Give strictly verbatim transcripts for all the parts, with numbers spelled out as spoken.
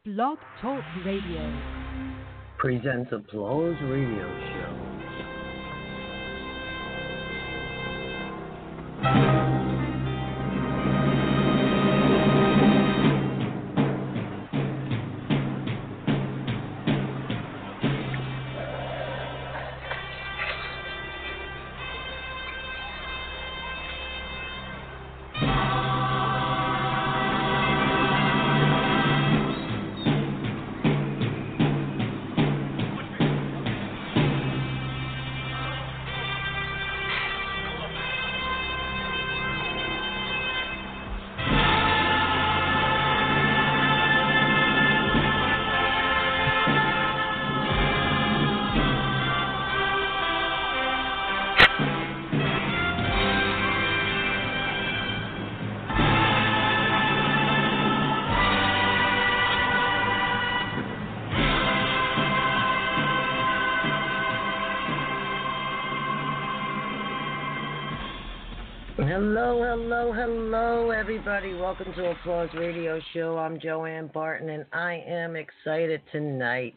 Blog Talk Radio. Presents Applause Radio Show. Hello, hello, hello, everybody. Welcome to Applause Radio Show. I'm Joanne Barton, and I am excited tonight.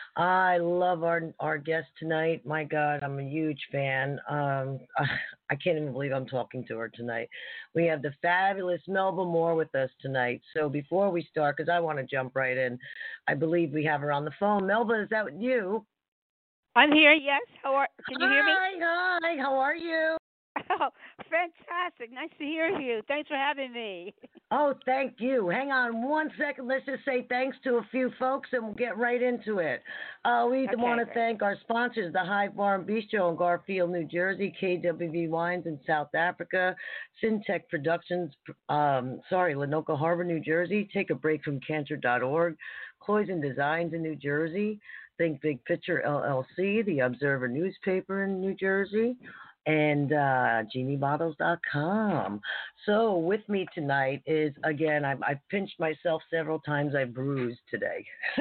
I love our our guest tonight. My God, I'm a huge fan. Um, I, I can't even believe I'm talking to her tonight. We have the fabulous Melba Moore with us tonight. So before we start, because I want to jump right in, I believe we have her on the phone. Melba, is that you? I'm here, yes. How are? Can you hi, hear me? Hi, hi. How are you? Oh, fantastic. Nice to hear you. Thanks for having me. Oh, thank you. Hang on one second. Let's just say thanks to a few folks, and we'll get right into it. Uh, we Okay, want to great. thank our sponsors, the Hive Bar and Bistro in Garfield, New Jersey, K W V Wines in South Africa, Syntech Productions, um, sorry, Lenoka Harbor, New Jersey, Take a Break from Cancer dot org, Cloyson Designs in New Jersey, Think Big Picture L L C, The Observer newspaper in New Jersey, and uh, Genie Bottles dot com. So with me tonight is, again, I've, I've pinched myself several times. I bruised today.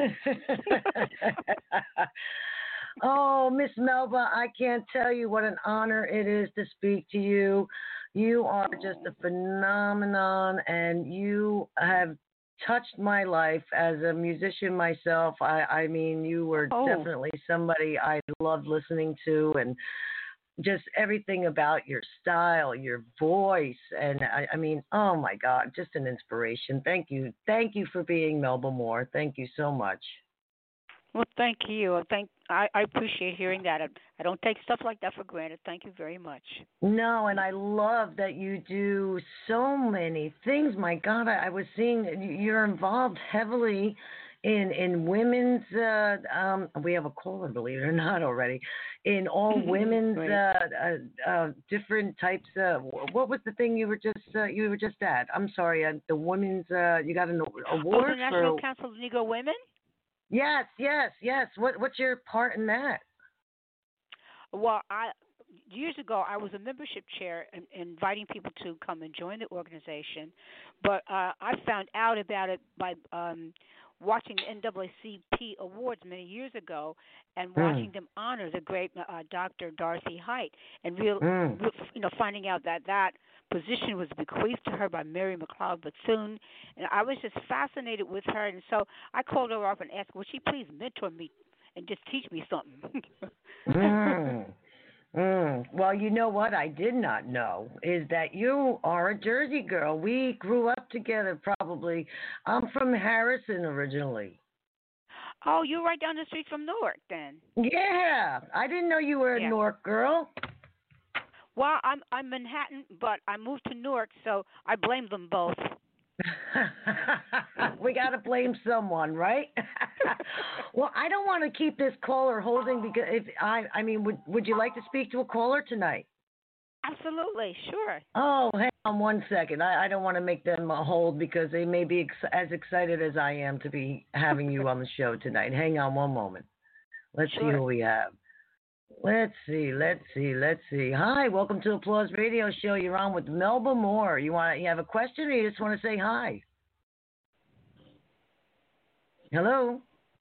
Oh, Miss Melba, I can't tell you what an honor it is to speak to you. You are just a phenomenon, and you have touched my life as a musician myself. I, I mean, you were Oh. definitely somebody I loved listening to, and just everything about your style, your voice, and I, I mean, oh my God, just an inspiration. Thank you. Thank you for being Melba Moore. Thank you so much. Well, thank you. Thank. I, I appreciate hearing that. I, I don't take stuff like that for granted. Thank you very much. No, and I love that you do so many things. My God, I, I was seeing you're involved heavily in in women's. Uh, um, we have a caller, believe it or not, already. In all women's Right. uh, uh, uh, different types. Of, what was the thing you were just uh, you were just at? I'm sorry, uh, the women's. Uh, you got an Oh, award the National for. Council of Negro Women? Yes, yes, yes. What what's your part in that? Well, I years ago I was a membership chair and inviting people to come and join the organization, but uh, I found out about it by um, watching the N double A C P awards many years ago and watching Mm. them honor the great uh, Doctor Dorothy Height, and real, Mm. real, you know, finding out that that position was bequeathed to her by Mary McLeod Bethune, and I was just fascinated with her, and so I called her up and asked, would she please mentor me and just teach me something? Mm. Mm. Well, you know what I did not know is that you are a Jersey girl. We grew up together probably. I'm from Harrison originally. Oh, you're right down the street from Newark, then. Yeah, I didn't know you were a Yeah. Newark girl. Well, I'm I'm Manhattan, but I moved to Newark, so I blame them both. We got to blame someone, right? Well, I don't want to keep this caller holding because if I I mean, would would you like to speak to a caller tonight? Absolutely, sure. Oh, hang on one second. I, I don't want to make them uh, hold because they may be ex- as excited as I am to be having you on the show tonight. Hang on one moment. Let's see Sure. who we have. Let's see, let's see, let's see. Hi, welcome to Applause Radio Show. You're on with Melba Moore. You want you have a question or you just want to say hi? Hello?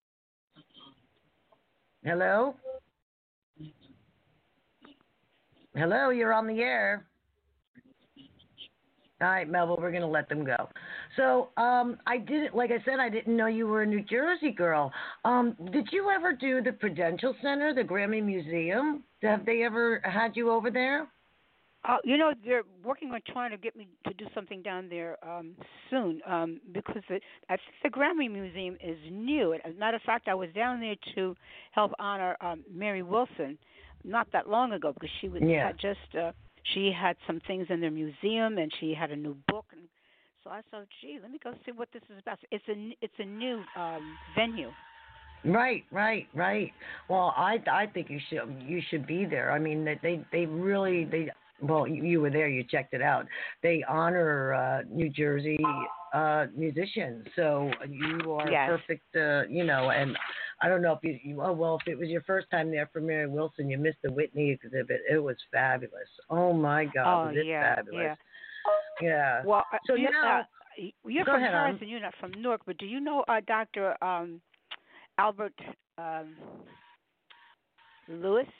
Hello? Hello, you're on the air. All right, Melville, we're gonna let them go. So, um, I didn't, like I said, I didn't know you were a New Jersey girl. Um, did you ever do the Prudential Center, the Grammy Museum? Have they ever had you over there? Uh, you know, they're working on trying to get me to do something down there um, soon um, because the, I think the Grammy Museum is new. As a matter of fact, I was down there to help honor um, Mary Wilson not that long ago because she was, Yeah. had just uh, she had some things in their museum and she had a new book, and so I thought, gee, let me go see what this is about. It's a it's a new um, venue. Right, right, right. Well, I I think you should you should be there. I mean, they they, they really they well you, you were there, you checked it out. They honor uh, New Jersey uh, musicians, so you are Yes. perfect. Uh, you know, and I don't know if you, you oh well if it was your first time there for Mary Wilson, you missed the Whitney exhibit. It was fabulous. Oh my God, Oh was it yeah, fabulous? yeah. Yeah. Well, uh, So you, now, uh, you're go from ahead, on. Harrison. You're not from Newark, but do you know uh, Doctor Um, Albert um, Lewis?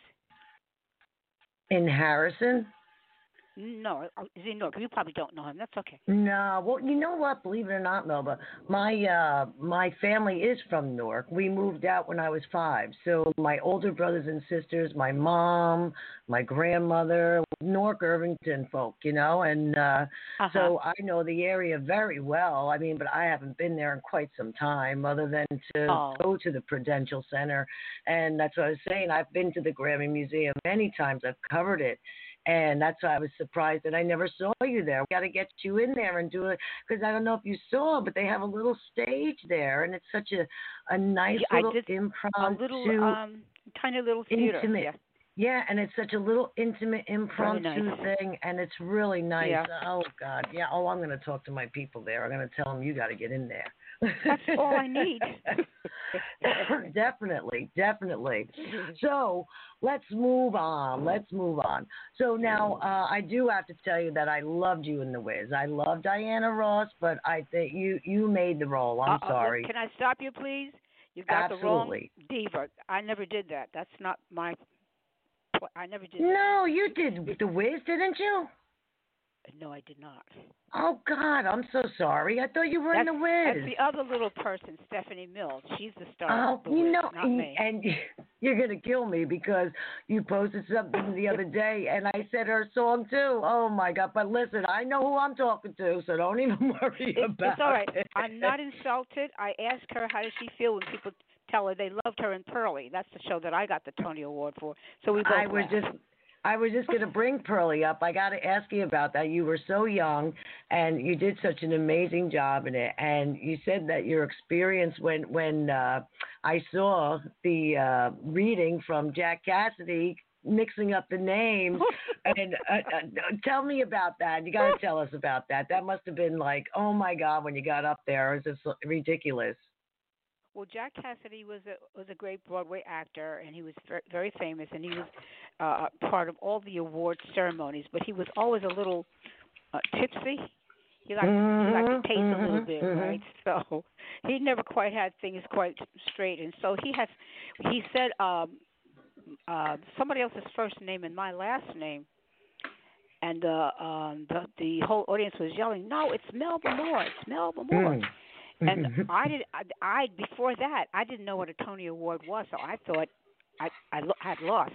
In Harrison. No, uh, is he Newark? You probably don't know him. That's okay. No, well, you know what? Believe it or not, Melba, my uh, my family is from Newark. We moved out when I was five, so my older brothers and sisters, my mom, my grandmother, Newark Irvington folk, you know, and uh, Uh-huh. so I know the area very well. I mean, but I haven't been there in quite some time, other than to Oh. go to the Prudential Center, and that's what I was saying. I've been to the Grammy Museum many times. I've covered it. And that's why I was surprised that I never saw you there. We got to get you in there and do it because I don't know if you saw, but they have a little stage there, and it's such a a nice Yeah, I little did impromptu, a little um, tiny little theater. intimate. Yeah. Yeah, and it's such a little intimate impromptu nice. thing, and it's really nice. Yeah. Oh God, yeah. Oh, I'm going to talk to my people there. I'm going to tell them you got to get in there. That's all I need. Definitely, definitely. So let's move on. Let's move on. So now uh, I do have to tell you that I loved you in The Wiz. I love Diana Ross, but I think you you made the role. I'm Uh-oh, sorry. Can I stop you, please? You've got Absolutely. the wrong diva. I never did that. That's not my. I never did. No, you did The Wiz, didn't you? No, I did not. Oh God, I'm so sorry. I thought you were That's, in The Wiz. that's the other little person, Stephanie Mills. She's the star. Oh, of the you Wiz, know, not and, me. and you're gonna kill me because you posted something the other day, and I said her song too. Oh my God! But listen, I know who I'm talking to, so don't even worry It, about it's all right. it. I'm not insulted. I asked her how does she feel when people tell her they loved her in Pearly. That's the show that I got the Tony Award for. So we both I was laughed. just. I was just going to bring Pearlie up. I got to ask you about that. You were so young, and you did such an amazing job in it. And you said that your experience when when uh, I saw the uh, reading from Jack Cassidy mixing up the names, and uh, uh, tell me about that. You got to tell us about that. That must have been like, oh my God, when you got up there, it was just ridiculous. Well, Jack Cassidy was a was a great Broadway actor, and he was ver- very famous, and he was uh, part of all the award ceremonies. But he was always a little uh, tipsy. He liked mm-hmm, he liked to taste mm-hmm, a little bit, mm-hmm. right? So he never quite had things quite straight, and so he has. He said um, uh, somebody else's first name and my last name, and uh, um, the the whole audience was yelling, "No, it's Melba Moore! It's Melba Moore!" Mm. And I did. I, I before that, I didn't know what a Tony Award was, so I thought I I lo- had lost.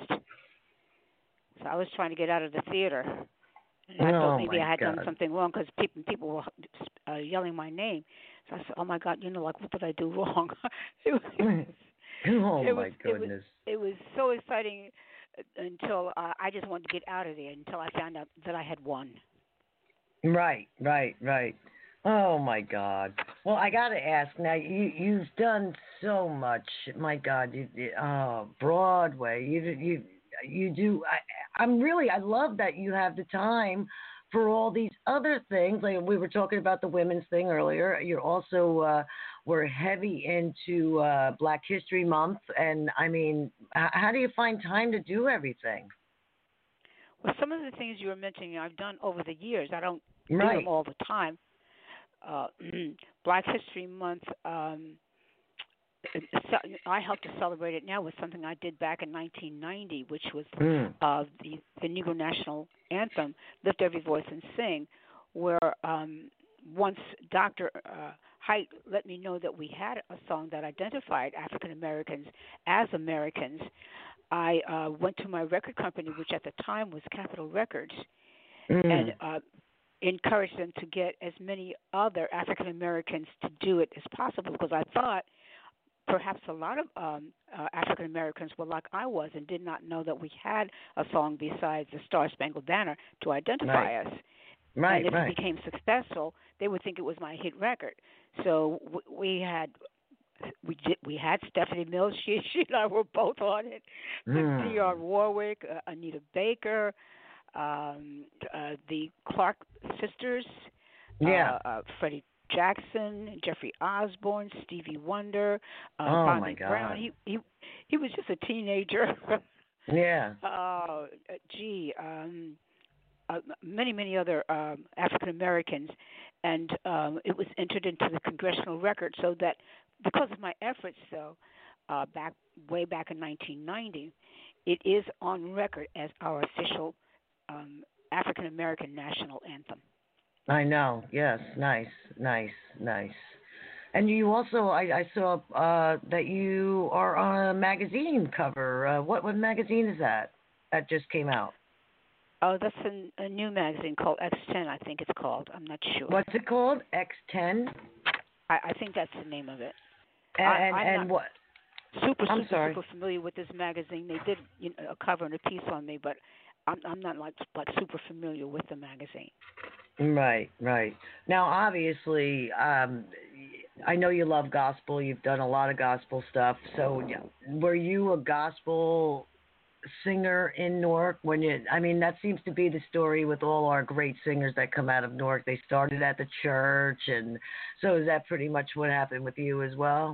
So I was trying to get out of the theater, and I Oh, thought maybe my I had God. done something wrong because people people were uh, yelling my name. So I said, "Oh my God, you know, like what did I do wrong?" it was, Oh it my was, goodness. It was, it was so exciting until uh, I just wanted to get out of there until I found out that I had won. Right, right, right. Oh my God. Well, I got to ask now. You you've done so much. My God, you you- oh Broadway. You you you do. I, I'm really. I love that you have the time for all these other things. Like we were talking about the women's thing earlier. You're also uh, were heavy into uh, Black History Month, and I mean, h- how do you find time to do everything? Well, some of the things you were mentioning, I've done over the years. I don't do Right. them all the time. Uh, Black History Month, um, ce- I help to celebrate it now with something I did back in nineteen ninety, which was Mm. uh, the, the Negro National Anthem, Lift Every Voice and Sing, where um, once Doctor Uh, Height let me know that we had a song that identified African Americans as Americans, I uh, went to my record company, which at the time was Capitol Records, and Mm. uh, encouraged them to get as many other African Americans to do it as possible because I thought perhaps a lot of um, uh, African Americans were like I was and did not know that we had a song besides the Star Spangled Banner to identify Right. us. And Right. if it Right. became successful, they would think it was my hit record. So w- we had we did we had Stephanie Mills. She she and I were both on it. The Mm. Dionne Warwick, uh, Anita Baker, um, uh, the Clark sisters, Yeah. uh, uh, Freddie Jackson, Jeffrey Osborne, Stevie Wonder, uh, Oh my Bobby Brown. God. He he he was just a teenager. Yeah. uh, gee, um, uh, many many other um, African Americans, and um, it was entered into the congressional record. So that because of my efforts, though, uh, back way back in nineteen ninety, it is on record as our official um, African American national anthem. I know. Yes. Nice. Nice. Nice. And you also, I, I saw uh, that you are on a magazine cover. Uh, what what magazine is that? That just came out. Oh, that's a, a new magazine called X ten, I think it's called. I'm not sure. What's it called? X ten. I, I think that's the name of it. And I, and, I'm not and what? super I'm super sorry. super familiar with this magazine. They did you know, a cover and a piece on me, but I'm I'm not like like super familiar with the magazine. Right, right. Now, obviously, um, I know you love gospel. You've done a lot of gospel stuff. So, yeah, were you a gospel singer in Newark when you? I mean, that seems to be the story with all our great singers that come out of Newark. They started at the church, and so is that pretty much what happened with you as well?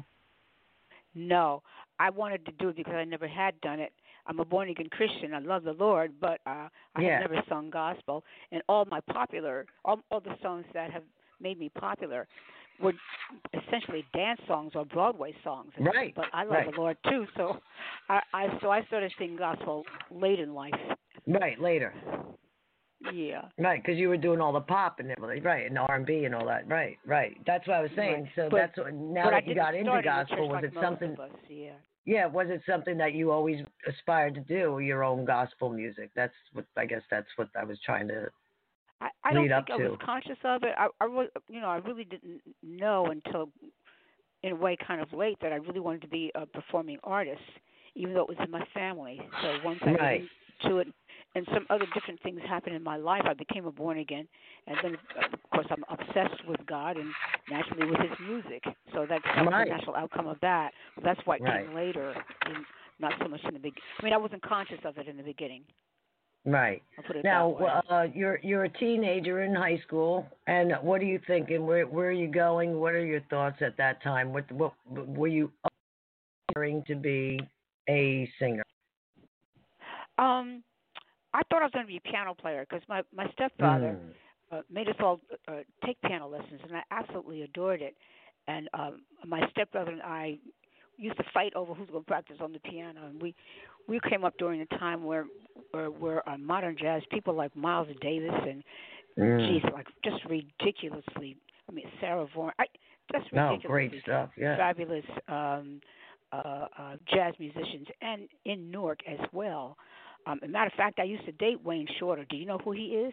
No, I wanted to do it because I never had done it. I'm a born again Christian. I love the Lord, but uh, I had Yeah. never sung gospel. And all my popular, all, all the songs that have made me popular were essentially dance songs or Broadway songs. Right, But I love right, the Lord too, so I, I so I started singing gospel late in life. right. Later. Yeah, Right, because you were doing all the pop and everything, right, and R and B and all that, right, right. That's what I was right. saying. So But that's what, now but I that you didn't got into start in the gospel, church was like it most something? of us. Yeah. Yeah, was it something that you always aspired to do, your own gospel music? That's what I guess that's what I was trying to I, I lead don't up think I was to. conscious of it. I, I was, you know, I really didn't know until, in a way, kind of late that I really wanted to be a performing artist, even though it was in my family. So once I get Right, into it, and some other different things happened in my life, I became a born again, and then uh, of course I'm obsessed with God and naturally with His music. So that's that was the right, natural outcome of that. That's why it right, came later, in, not so much in the beginning. I mean, I wasn't conscious of it in the beginning. right. I'll put it that Now, way. uh, you're you're a teenager in high school, and what are you thinking? Where where are you going? What are your thoughts at that time? What what were you aspiring to be a singer? Um, I thought I was going to be a piano player because my my stepfather Mm. uh, made us all uh, take piano lessons, and I absolutely adored it. And um, my stepbrother and I used to fight over who's going to practice on the piano, and we we came up during a time where where, where uh, modern jazz people like Miles Davis and geez, Mm. like just ridiculously. I mean, Sarah Vaughan, I, just No, great ridiculously stuff. Yeah. fabulous um, uh, uh, jazz musicians, and in Newark as well. Um, as a matter of fact, I used to date Wayne Shorter. Do you know who he is?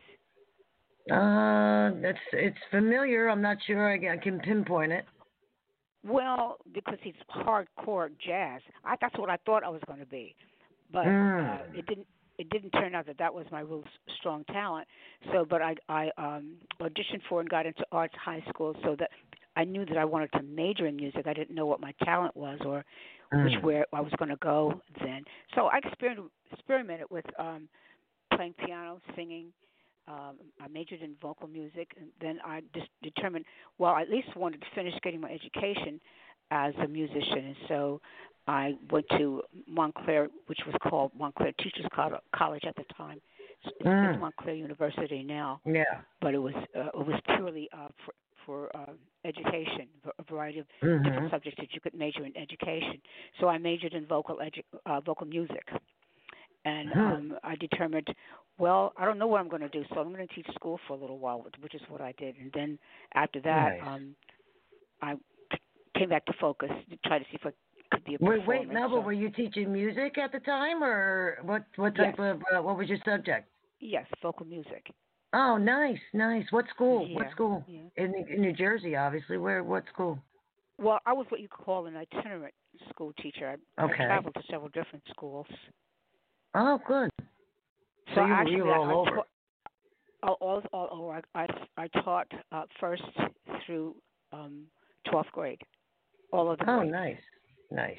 Uh, it's it's familiar. I'm not sure I, I can pinpoint it. Well, because he's hardcore jazz. I, that's what I thought I was going to be, but Mm. uh, it didn't. It didn't turn out that that was my real s- strong talent. So, but I I um, auditioned for and got into arts high school, so that I knew that I wanted to major in music. I didn't know what my talent was or which Mm. where I was going to go then. So I experimented experimented with um, playing piano, singing. Um, I majored in vocal music, and then I just determined, well, I at least wanted to finish getting my education as a musician, and so I went to Montclair, which was called Montclair Teachers Col- College at the time. It's, it's Mm. Montclair University now, Yeah. but it was uh, it was purely uh, for for uh, education, a variety of different Mhm. subjects that you could major in education. So I majored in vocal edu- uh, vocal music, and Hmm. um, I determined, well, I don't know what I'm going to do, so I'm going to teach school for a little while, which is what I did. And then after that, Nice. um, I came back to focus to try to see if I could be a Wait, wait, performer. Melba, So were you teaching music at the time, or what? What yes, type of? Uh, what was your subject? yes, vocal music. Oh, nice, nice. What school? What Yeah, school? yeah. In in New Jersey, obviously. Where? What school? Well, I was what you call an itinerant school teacher. I, I Okay. traveled to several different schools. Oh, good. So So you were you actually, were I, all I over. taught all, all, all, all I, I, I taught uh, first through um, twelfth grade, all of the Oh, grades. nice, nice.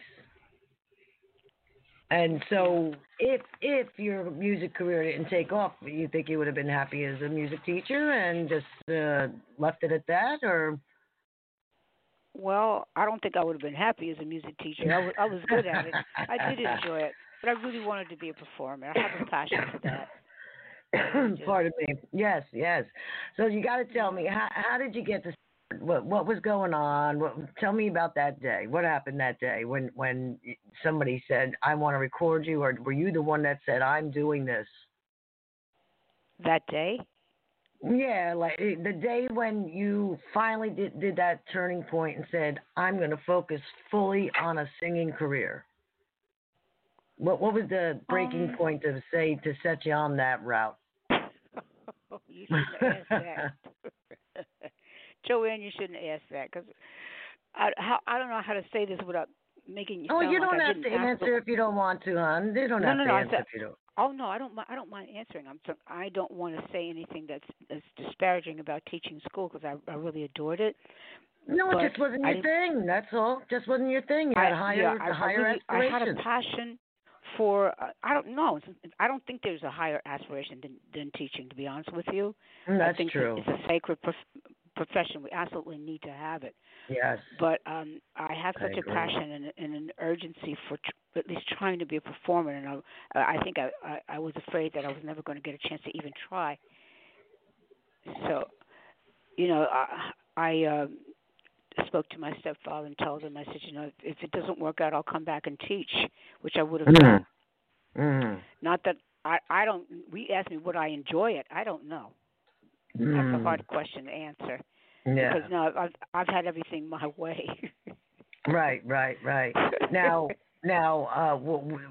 And Yeah. so, if if your music career didn't take off, you think you would have been happy as a music teacher and just uh, left it at that, or? Well, I don't think I would have been happy as a music teacher. I was, I was good at it. I did enjoy it, but I really wanted to be a performer. I have a passion for that. I really do. Pardon me. Yes, yes. So you got to tell Yeah. me how how did you get to what what was going on? What, tell me about that day. What happened that day when when somebody said I want to record you, or were you the one that said I'm doing this? That day. Yeah, like eh, the day when you finally did did that turning point and said I'm going to focus fully on a singing career. What what was the breaking Um, point to say to set you on that route? you shouldn't have asked that. Joanne, you shouldn't ask that because I, how, I don't know how to say this without making you Oh, sound you like don't I have didn't to ask the. answer if you don't want to, hon. You don't No, have no, to no. I answer said, if you don't. oh no, I don't. mi- I don't mind answering. I'm. So, I don't want to say anything that's, that's disparaging about teaching school because I, I really adored it. No, it But just wasn't I your didn't. thing. That's all. Just wasn't your thing. You I had yeah. higher I, I higher really. I had a aspirations. passion for. Uh, I don't know. I don't think there's a higher aspiration than than teaching. To be honest with you, Mm, I that's think it's a, true. it's a sacred prof- profession. We absolutely need to have it. Yes, But um, I have I such a agree. passion and, and an urgency for tr- at least trying to be a performer, and I, I think I, I, I was afraid that I was never going to get a chance to even try. So, you know, I, I um, spoke to my stepfather and told him, I said, you know, if, if it doesn't work out, I'll come back and teach, which I would have Mm. done. Mm. Not that I, I don't. We asked me would I enjoy it. I don't know. That's a Mm. hard question to answer because Yeah. no, I've I've had everything my way. Right. Right. Right. Now. Now. Uh. W- w-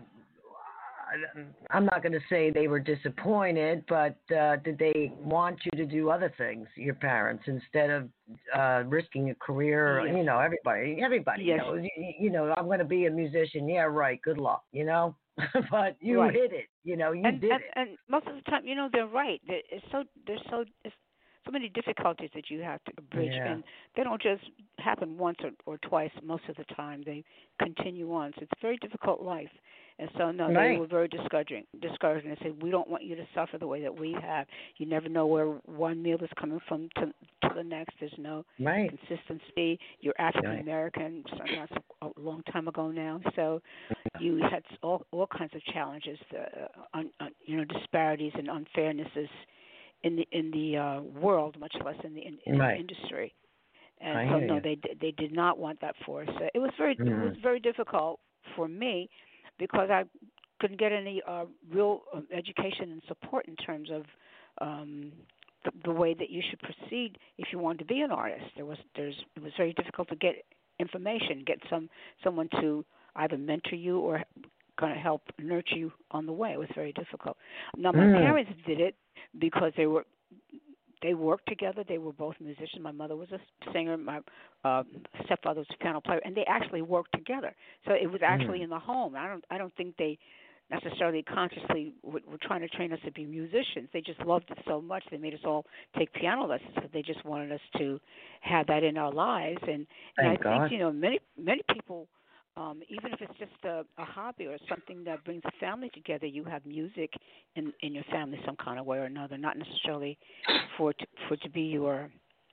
I'm not going to say they were disappointed, but uh, did they want you to do other things, your parents, instead of uh, risking a career? Yes. You know, everybody, everybody Yes. knows. You, you know, I'm going to be a musician. Yeah, right. Good luck. You know, but you Right. hit it. You know, you And did and it. and most of the time, you know, they're right. There- It's so there's so it's so many difficulties that you have to bridge, Yeah. and they don't just happen once or, or twice. Most of the time, they continue on. So it's a very difficult life. And so, no, they Right. were very discouraging. Discouraging. They said, "We don't want you to suffer the way that we have. You never know where one meal is coming from to to the next. There's no Right. consistency. You're African Right. American. So that's a, a long time ago now. So you had all all kinds of challenges, uh, un, un, you know, disparities and unfairnesses in the in the uh, world, much less in the in, in the Right. industry. And I so, hear no, you. they they did not want that for us. Uh, It was very it was Mm. very difficult for me because I couldn't get any uh, real um, education and support in terms of um, the, the way that you should proceed if you wanted to be an artist. There was there's it was very difficult to get information, get some someone to either mentor you or kind of help nurture you on the way. It was very difficult. Now my Mm. parents did it because they were they worked together. They were both musicians. My mother was a singer. My uh, stepfather was a piano player, and they actually worked together. So it was actually Mm. in the home. I don't I don't think they necessarily consciously were, were trying to train us to be musicians. They just loved it so much they made us all take piano lessons. So they just wanted us to have that in our lives. And and I Thank think God. you know many many people. Um, even if it's just a, a hobby or something that brings a family together, you have music in in your family some kind of way or another. Not necessarily for it to, for it to be your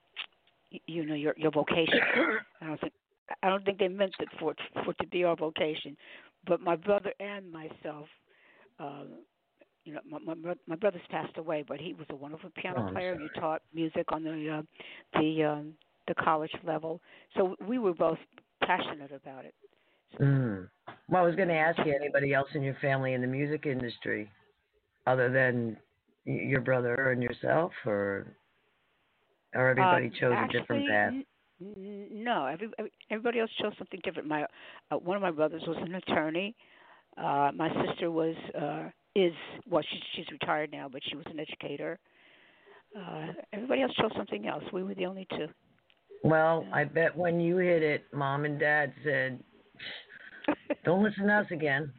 you know your your vocation. I don't think I don't think they meant it for it, for it to be our vocation. But my brother and myself, uh, you know, my, my bro- my brother's passed away, but he was a wonderful Oh, piano I'm player. He sorry. taught music on the uh, the um, the college level, so we were both passionate about it. Mm. Well, I was going to ask you, anybody else in your family in the music industry, other than y- your brother and yourself, or or Uh, everybody chose a different actually, path? n- n- no. Every, every everybody else chose something different. My uh, one of my brothers was an attorney. Uh, my sister was uh, is well, she's she's retired now, but she was an educator. Uh, everybody else chose something else. We were the only two. Well, Yeah. I bet when you hit it, mom and dad said, "Don't listen to us again."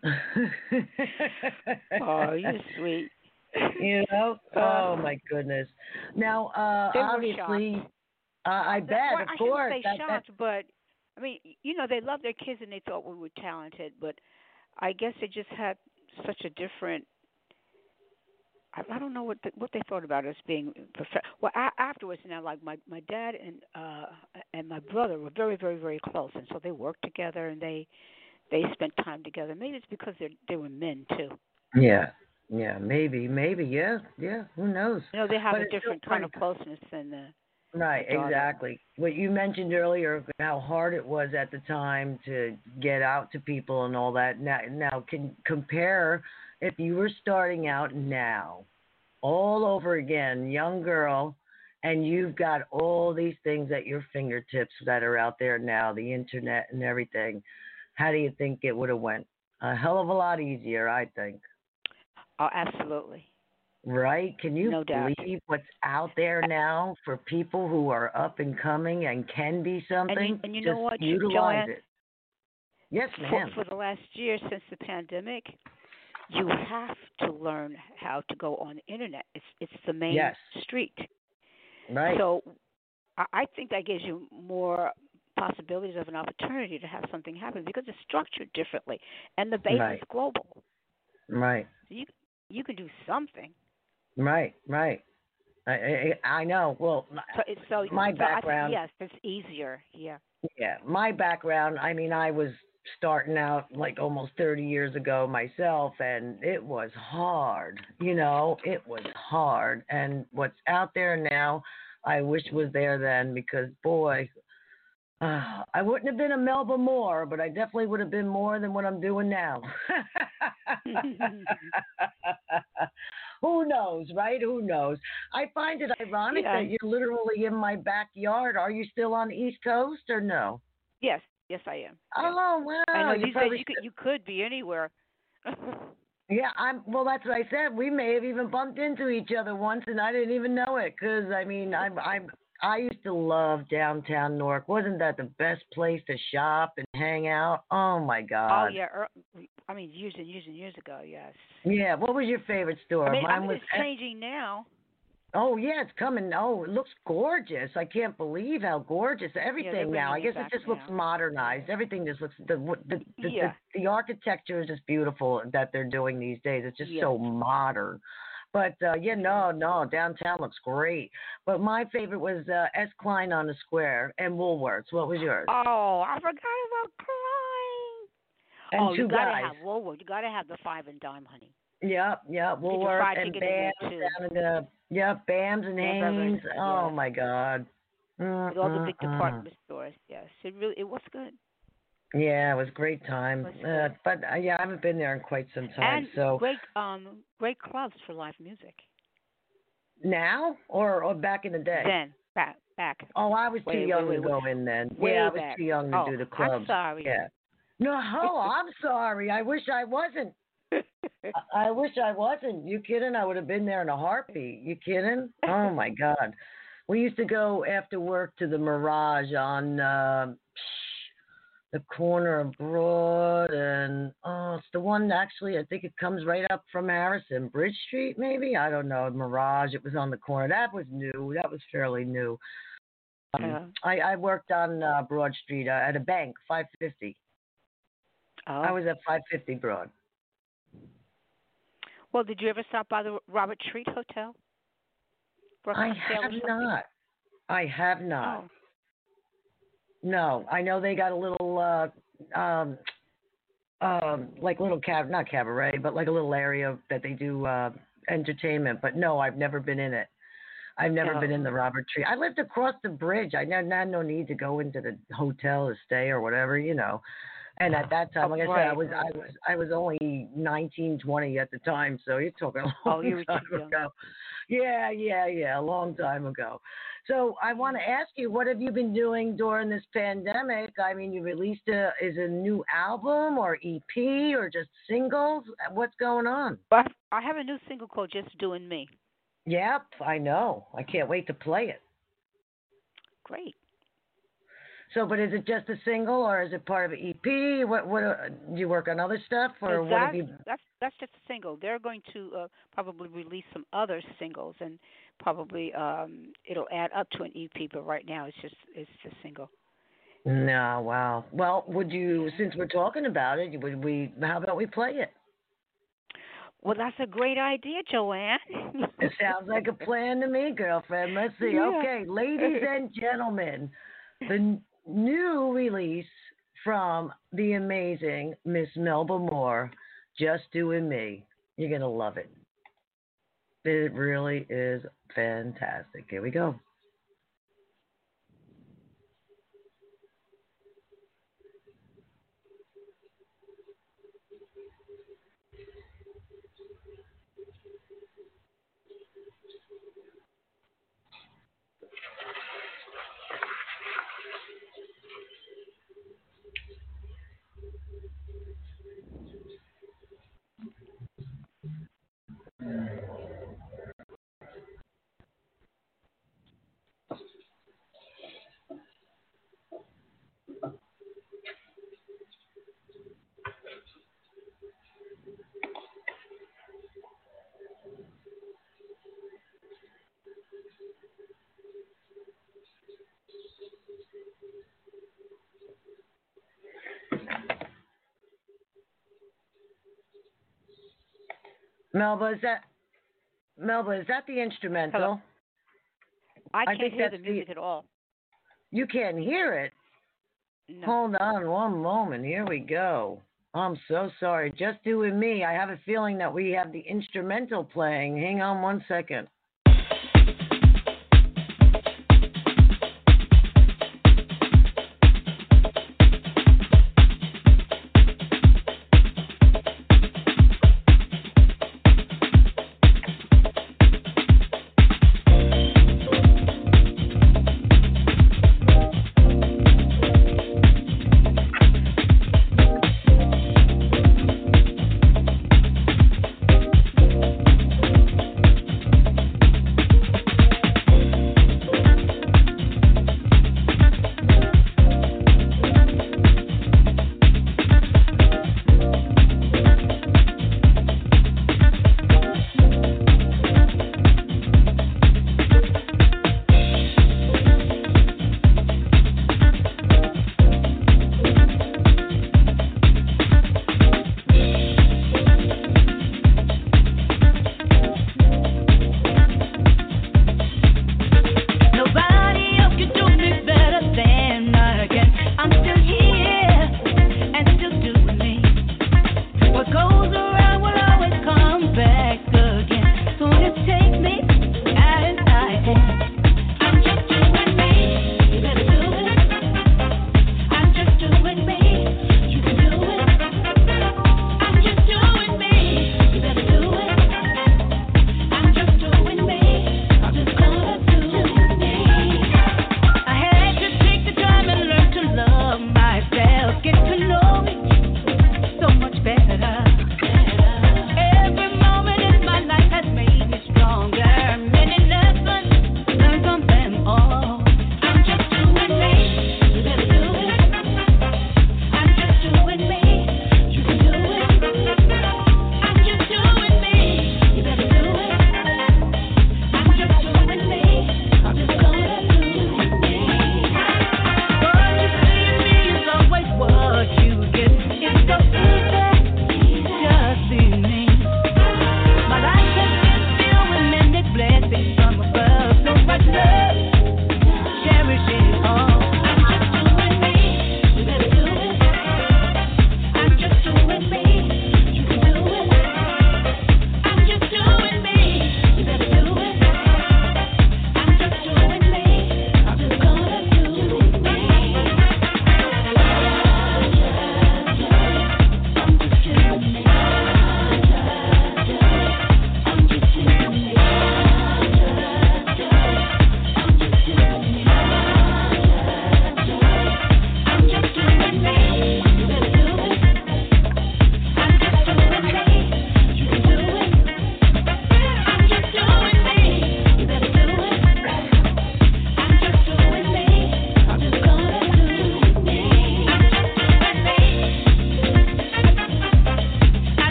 Oh, you're sweet. You know? uh, Oh my goodness. Now, uh, they were shocked. obviously, uh, I That, bet, well, of I shouldn't course, say that that shocked, but I mean, you know, they loved their kids and they thought we were talented, but I guess they just had such a different. I, I don't know what the, what they thought about us being prof- well a- afterwards. Now, like my my dad and uh and my brother were very very very close, and so they worked together and they they spent time together. Maybe it's because they they were men too. yeah, yeah, maybe, maybe, yeah, yeah, who knows? You know, they have But a it's still different kind funny. of closeness than the the Right, daughter. exactly. What you mentioned earlier, how hard it was at the time to get out to people and all that. Now, now can compare if you were starting out now, all over again, young girl, and you've got all these things at your fingertips that are out there now, the internet and everything. How do you think it would have went? A hell of a lot easier, I think. Oh, absolutely, Right? Can you no doubt. believe what's out there now for people who are up and coming and can be And you something? and you know Just what, Jo- utilize Joanne? it. Yes, For ma'am. for the last year since the pandemic, you have to learn how to go on the internet. It's it's the main Yes. street. Right. So I I think that gives you more possibilities of an opportunity to have something happen because it's structured differently and the base is Right. global. Right. So you you can do something. Right. Right. I, I, I know. Well, my So it's so my so I think background, yes, it's easier. Yeah. yeah, my background, I mean, I was starting out like almost thirty years ago myself, and it was hard. You know, it was hard. And what's out there now, I wish was there then because, boy, uh, I wouldn't have been a Melba Moore, but I definitely would have been more than what I'm doing now. Who knows, right? Who knows? I find it ironic Yeah. that you're literally in my backyard. Are you still on the East Coast or no? Yes. Yes, I am. Yes. Oh I wow, know you these days probably you could st- you could be anywhere. yeah. I'm well. That's what I said. We may have even bumped into each other once, and I didn't even know it. Cause I mean, I I I used to love downtown Newark. Wasn't that the best place to shop and hang out? Oh my Oh God. yeah, er, I mean years and years and years ago. Yes. Yeah. What was your favorite I store? mean I Mine mean was. it's changing now. Oh yeah, it's coming. Oh, it looks gorgeous. I can't believe how gorgeous Yeah, they're everything now. I bringing it guess it back just looks now. modernized. Yeah. Everything just looks the the the the, Yeah. the architecture is just beautiful that they're doing these days. It's just Yes. so modern. But uh, yeah, It is. no, no, downtown looks great. But my favorite was uh, S. Klein on the Square and Woolworths. What was yours? Oh, I forgot about Klein. And Oh, you Two gotta Guys. have Woolworth. You gotta have the five and dime, honey. Yep, yep, Get your Woolworth fried and chicken in there Bams too. down in the yep, Bams and And Beverly. Haynes. Oh Yes. my God. With all the big Mm-mm-mm. department stores. Yes. It really it was good. Yeah, it was a great It time. was Uh, good. but uh, yeah, I haven't been there in quite some time. And So great um great clubs for live music. now or or back in the day? Then back back Oh, I was too way way young way to way, go in then. Yeah, way I was back. too young to Oh, do the I'm clubs. sorry. Yeah. No, I'm sorry. I wish I wasn't. I I wish I wasn't. You kidding? I would have been there in a heartbeat. You kidding? Oh my God. We used to go after work to the Mirage on uh, the corner of Broad and oh, it's the one actually. I think it comes right up from Harrison Bridge Street, maybe. I don't know. Mirage. It was on the corner. That was new. That was fairly new. Um, uh, I, I worked on uh, Broad Street uh, at a bank, five fifty. I oh. was at five fifty Broad. Well, did you ever stop by the Robert Treat Hotel for a I cocktail have or something? not. I have not. Oh. No, I know they got a little, uh, um, um, like little cab, not cabaret, but like a little area that they do uh, entertainment. But no, I've never been in it. I've never been Oh. in the Robert Tree. I lived across the bridge. I had, had no need to go into the hotel to stay or whatever, you know. And at that time, Oh, like I said, I right, was right, I was right. I was only nineteen, twenty at the time, so you're talking a Oh, long you were time too young. ago. Yeah, yeah, yeah, a long time ago. So I want to Yeah. ask you, what have you been doing during this pandemic? I mean, you released a is a new album or E P or just singles? What's going on? But I have a new single called "Just Doing Me." Yep, I know. I can't wait to play it. Great. So, but is it just a single, or is it part of an E P? What what uh, do you work on other stuff, So or what have that's you? that's that's just a single. They're going to uh, probably release some other singles, and probably um, it'll add up to an E P. But right now, it's just it's just single. No, wow. Well, would you, Yeah. since we're talking about it, would we? How about we play it? Well, that's a great idea, Joanne. It sounds like a plan to me, girlfriend. Let's see. Yeah. Okay, ladies and gentlemen, the n- new release from the amazing Miss Melba Moore, Just Doing Me. You're gonna love it. It really is fantastic. Here we go. Melba, is that Melba? Is that the Hello. instrumental? I I can't think hear that's the the. music at all. You can't hear it. No. Hold on one moment. Here we go. I'm so sorry. Just doing me. I have a feeling that we have the instrumental playing. Hang on one second.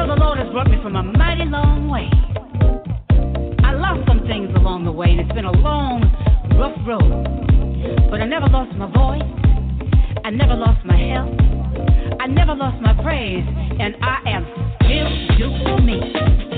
know the Lord has brought me from a mighty long way. I lost some things along the way, and it's been a long, rough road. But I never lost my voice. I never lost my health. I never lost my praise, and I am still doing me.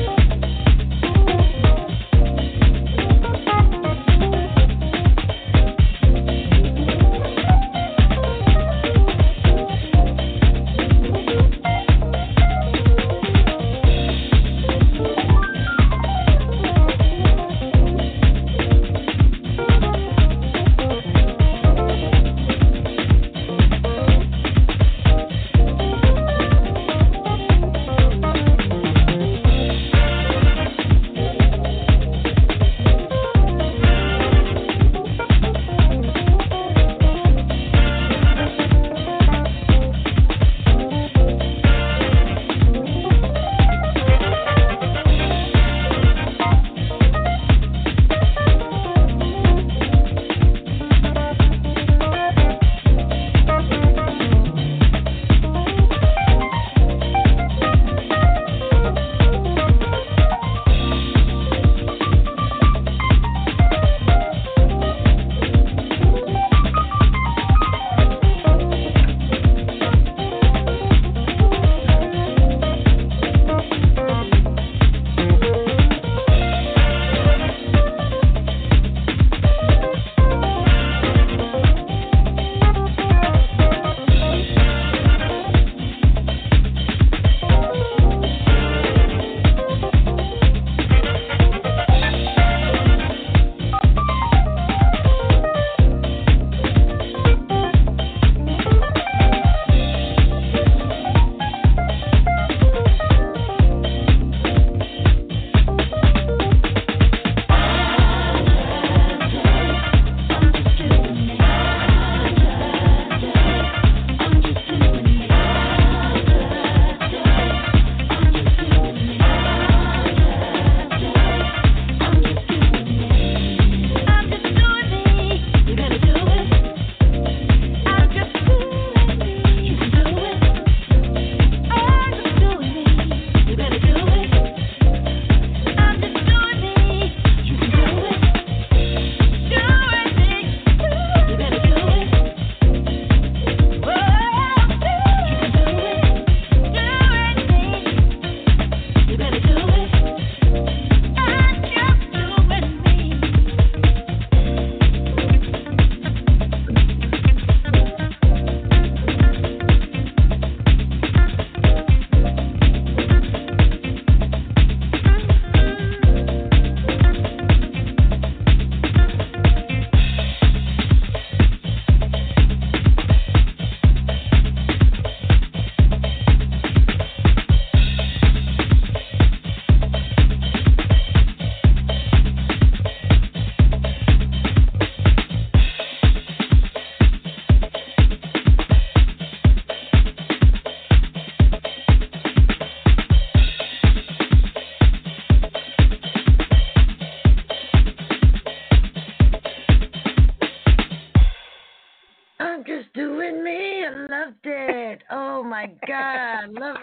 my God, love.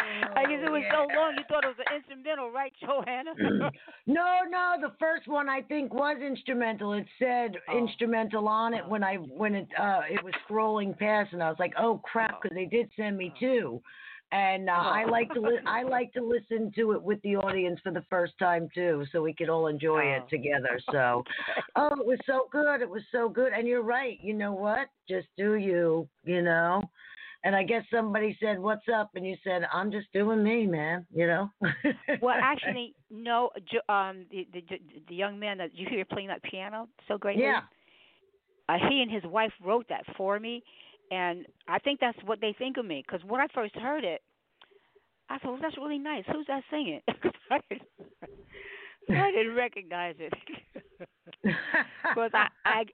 I guess it was yeah. so long you thought it was an instrumental, right, Johanna? no, no, the first one I think was instrumental. It said oh. instrumental on it when I when it uh it was scrolling past, and I was like, oh crap, because they did send me two. And uh, I like to li- I like to listen to it with the audience for the first time too, so we could all enjoy oh. it together. So, oh, it was so good. It was so good. And you're right. You know what? Just do you. You know. And I guess somebody said, "What's up?" And you said, "I'm just doing me, man." You know. Well, actually, no. Um, the, the the young man that you hear playing that piano so greatly. Yeah. Uh, he and his wife wrote that for me. And I think that's what they think of me. Because when I first heard it, I thought, well, that's really nice. Who's that singing? I, didn't, I didn't recognize it. Because I, I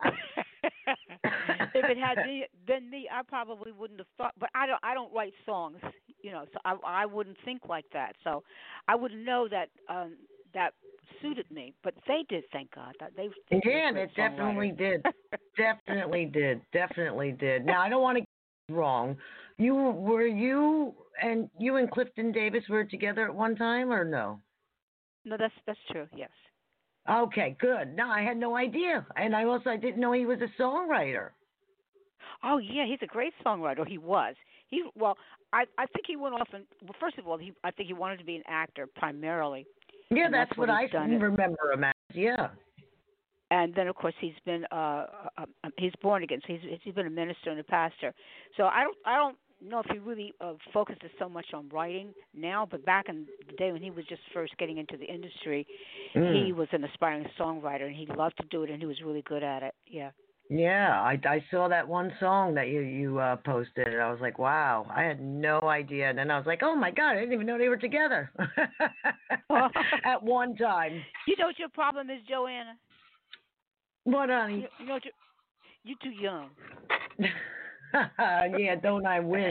if it had been me, I probably wouldn't have thought. But I don't, I don't write songs, you know, so I, I wouldn't think like that. So I wouldn't know that um, that suited me. But they did, thank God. That they, they yeah, it definitely did. Definitely did. Definitely did. Now I don't want to get it wrong. You were you and you and Clifton Davis were together at one time, or no? No, that's that's true. Yes. Okay, good. No, I had no idea, and I also I didn't know he was a songwriter. Oh yeah, he's a great songwriter. He was. He well, I I think he went off and well, first of all, he I think he wanted to be an actor primarily. Yeah, and that's, that's what, what I he's done. remember him as. Yeah. And then of course he's been uh, uh uh, he's born again. So he's he's been a minister and a pastor. So I don't I don't know if he really uh, focuses so much on writing now, but back in the day when he was just first getting into the industry, Mm. he was an aspiring songwriter and he loved to do it and he was really good at it. Yeah. Yeah, I, I saw that one song that you you uh, posted, and I was like, wow, I had no idea. And then I was like, oh my God, I didn't even know they were together at one time. You know what your problem is, Joanna? What, honey? You, you know what you you're too young. Yeah, don't I wish?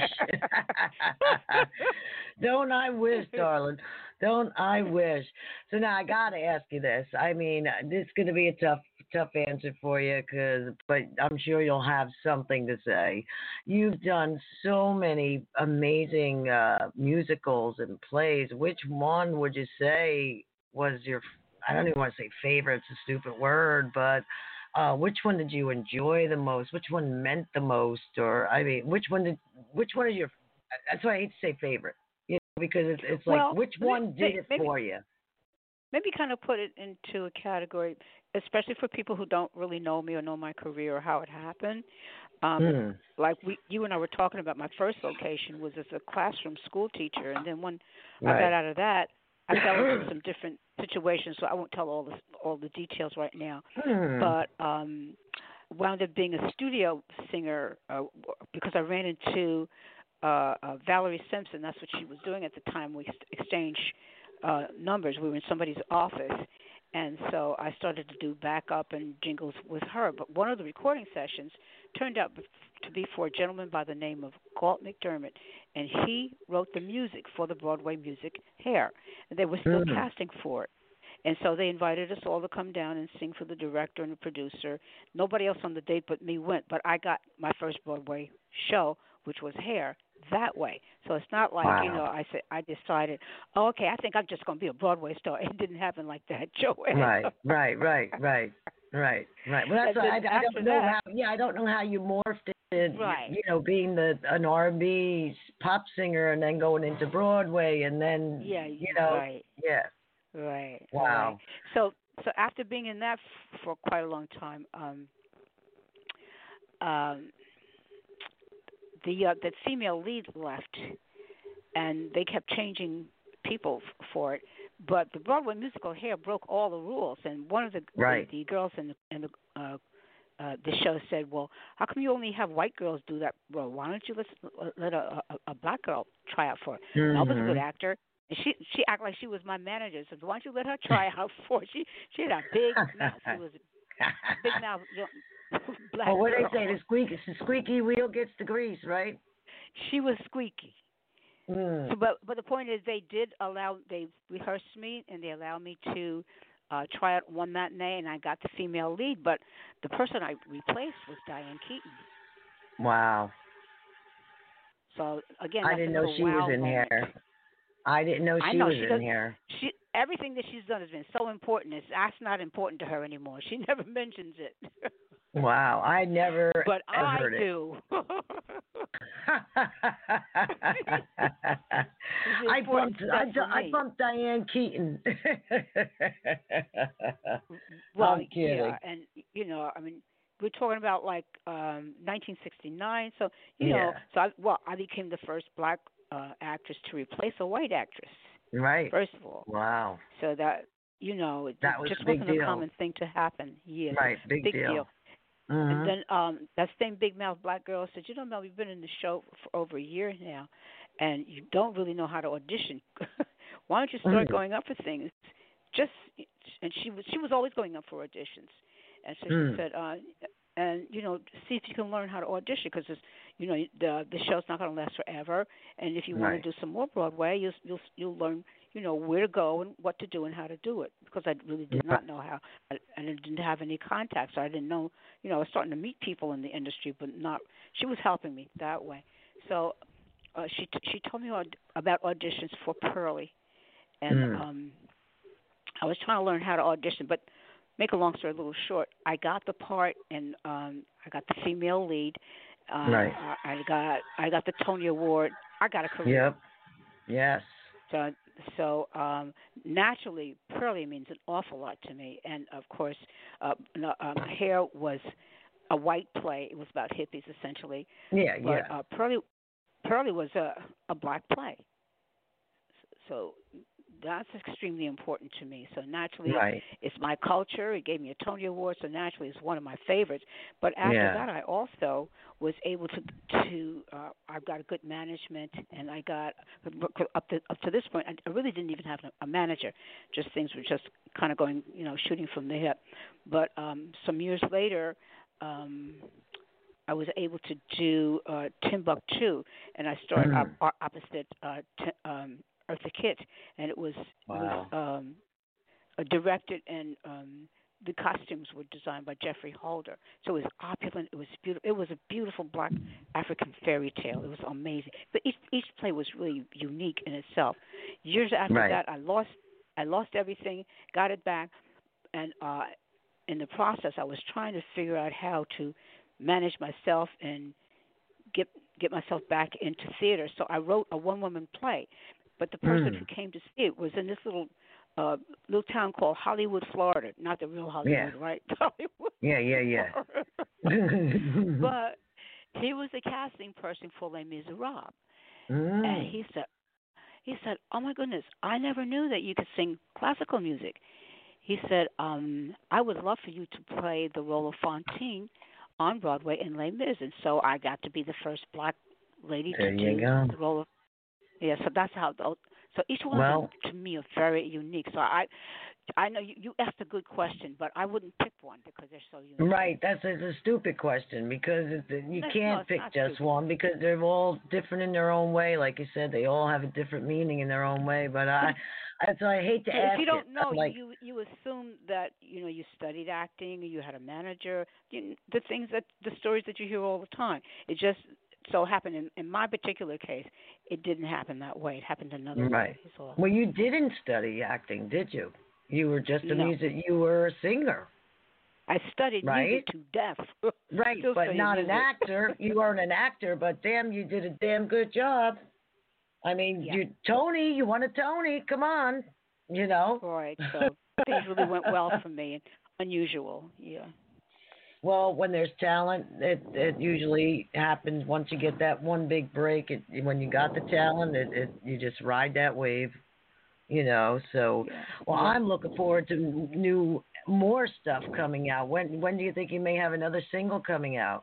Don't I wish, darling? Don't I wish? So now I gotta ask you this. I mean, this is gonna be a tough, tough answer for you, cause, but I'm sure you'll have something to say. You've done so many amazing uh, musicals and plays. Which one would you say was your? I don't even want to say favorite. It's a stupid word, but uh, which one did you enjoy the most? Which one meant the most? Or I mean, which one did? Which one is your? That's why I hate to say favorite, you know, because it's it's like Well, which one did it maybe, for you? Maybe kind of put it into a category, especially for people who don't really know me or know my career or how it happened. Um, Mm. Like we, you and I were talking about. My first vocation was as a classroom school teacher, and then when I Right. got out of that, I fell into some different situations. So I won't tell all the all the details right now. Mm. But um, wound up being a studio singer uh, because I ran into uh, uh, Valerie Simpson. That's what she was doing at the time. We ex- exchanged uh, numbers. We were in somebody's office, and so I started to do backup and jingles with her. But one of the recording sessions turned out to be for a gentleman by the name of Galt McDermott, and he wrote the music for the Broadway music Hair. And they were still Mm. casting for it. And so they invited us all to come down and sing for the director and the producer. Nobody else on the date but me went, but I got my first Broadway show, which was Hair, that way. So it's not like, Wow. you know, I said I decided, oh, okay, I think I'm just going to be a Broadway star. It didn't happen like that, Joanne. Right, right, right, right, right, right. Well, that's And why I, then I don't after know that- how. Yeah, I don't know how you morphed it. Right. You know, being the an R and B pop singer and then going into Broadway and then Yeah, you know, right. yeah. Right. Wow. Right. So, so after being in that f- for quite a long time, um, um, the uh, that female lead left, and they kept changing people f- for it. But the Broadway musical Hair broke all the rules, and one of the Right. the, the girls in the in the uh, uh, the show said, "Well, how come you only have white girls do that? Well, why don't you let let a, a, a black girl try out for it?" And I was a good Mhm. actor. And she she acted like she was my manager. So why don't you let her try out for it? She she had a big mouth. She was a big mouth young, black Well, what do girl. they say? The squeaky, the squeaky wheel gets the grease, right? She was squeaky. Mm. So, but but the point is, they did allow they rehearsed me and they allowed me to uh, try out one matinee, and I got the female lead. But the person I replaced was Diane Keaton. Wow. So again, I that's didn't know another she wow was in moment. here. I didn't know I she know was she in does. here. She everything that she's done has been so important. It's that's not important to her anymore. She never mentions it. Wow, I never But I heard it. do. I important bumped I, stuff for I me. bumped Diane Keaton. Well, I'm kidding. yeah, and you know, I mean, we're talking about like um nineteen sixty-nine. So you know, Yeah. so I, well, I became the first black uh, actress to replace a white actress. Right. First of all, Wow. so that you know, it That was just a big wasn't deal. a common thing to happen. Yes, Right, it's a big big deal. deal. Mhm. And then um that same big mouth black girl said, "You know, Mel, you've been in the show for over a year now, and you don't really know how to audition. Why don't you start Mhm. going up for things? Just." And she was she was always going up for auditions, and so Mm. she said, uh, "And you know, see if you can learn how to audition because you know the the show's not going to last forever, and if you want Right. to do some more Broadway, you'll you'll you'll learn." You know where to go and what to do and how to do it because I really did not know how I, I didn't have any contacts. So I didn't know, you know, I was starting to meet people in the industry, but not. She was helping me that way. So uh, she t- she told me aud- about auditions for Pearlie, and Mm. um, I was trying to learn how to audition. But make a long story a little short, I got the part, and um, I got the female lead. Uh, Right. I, I got I got the Tony Award. I got a career. Yep. Yes. So, so um, naturally, Pearlie means an awful lot to me. And of course, uh, no, um, Hair was a white play. It was about hippies essentially. Yeah. But Yeah. uh, Pearlie, Pearlie was a a black play. So that's extremely important to me. So naturally, Right. it's my culture. It gave me a Tony Award, so naturally, it's one of my favorites. But after Yeah. that, I also was able to to uh, I've got a good management, and I got up to up to this point. I really didn't even have a manager. Just things were just kind of going, you know, shooting from the hip. But um, some years later. Um, I was able to do uh, Timbuktu, and I started Mm. op- opposite uh, t- um, Eartha Kitt, and it was Wow. it was um, uh, directed, and um, the costumes were designed by Jeffrey Holder. So it was opulent. It was beautiful. It was a beautiful black African fairy tale. It was amazing. But each each play was really unique in itself. Years after Right. that, I lost I lost everything, got it back, and uh, in the process, I was trying to figure out how to manage myself and get get myself back into theater. So I wrote a one woman play, but the person Mm. who came to see it was in this little uh little town called Hollywood, Florida. Not the real Hollywood, Yeah. right? Hollywood. Yeah. Yeah. Yeah. But he was a casting person for Les Miserables, mm. and he said he said, "Oh my goodness, I never knew that you could sing classical music." He said, um, "I would love for you to play the role of Fantine on Broadway in Les Mis," and so I got to be the first black lady There to you do go. the role of. Yeah, so that's how. The, so each one Well- of them to me are very unique. So I, I know you, you asked a good question, but I wouldn't pick one because they're so unique. Right. That's a, it's a stupid question because it, you No, can't it's pick not just stupid. one because they're all different in their own way. Like you said, they all have a different meaning in their own way. But I, I so I hate to So ask if you don't it. know, I'm like, you you assume that you know you studied acting, you had a manager, you, the things that the stories that you hear all the time. It just so happened in, in my particular case, it didn't happen that way. It happened another right. way. Is all. Well, you didn't study acting, did you? You were just a No. music. You were a singer. I studied Right? music to death. Right, Still but study not music. an actor. You weren't an actor, but damn, you did a damn good job. I mean, Yeah. you Tony, you won a Tony. Come on, you know. All right, so things really went well for me and unusual. Yeah. Well, when there's talent, it it usually happens once you get that one big break. It when you got the talent, it, it you just ride that wave, you know. So, Yeah. well, Yeah. I'm looking forward to new more stuff coming out. When when do you think you may have another single coming out?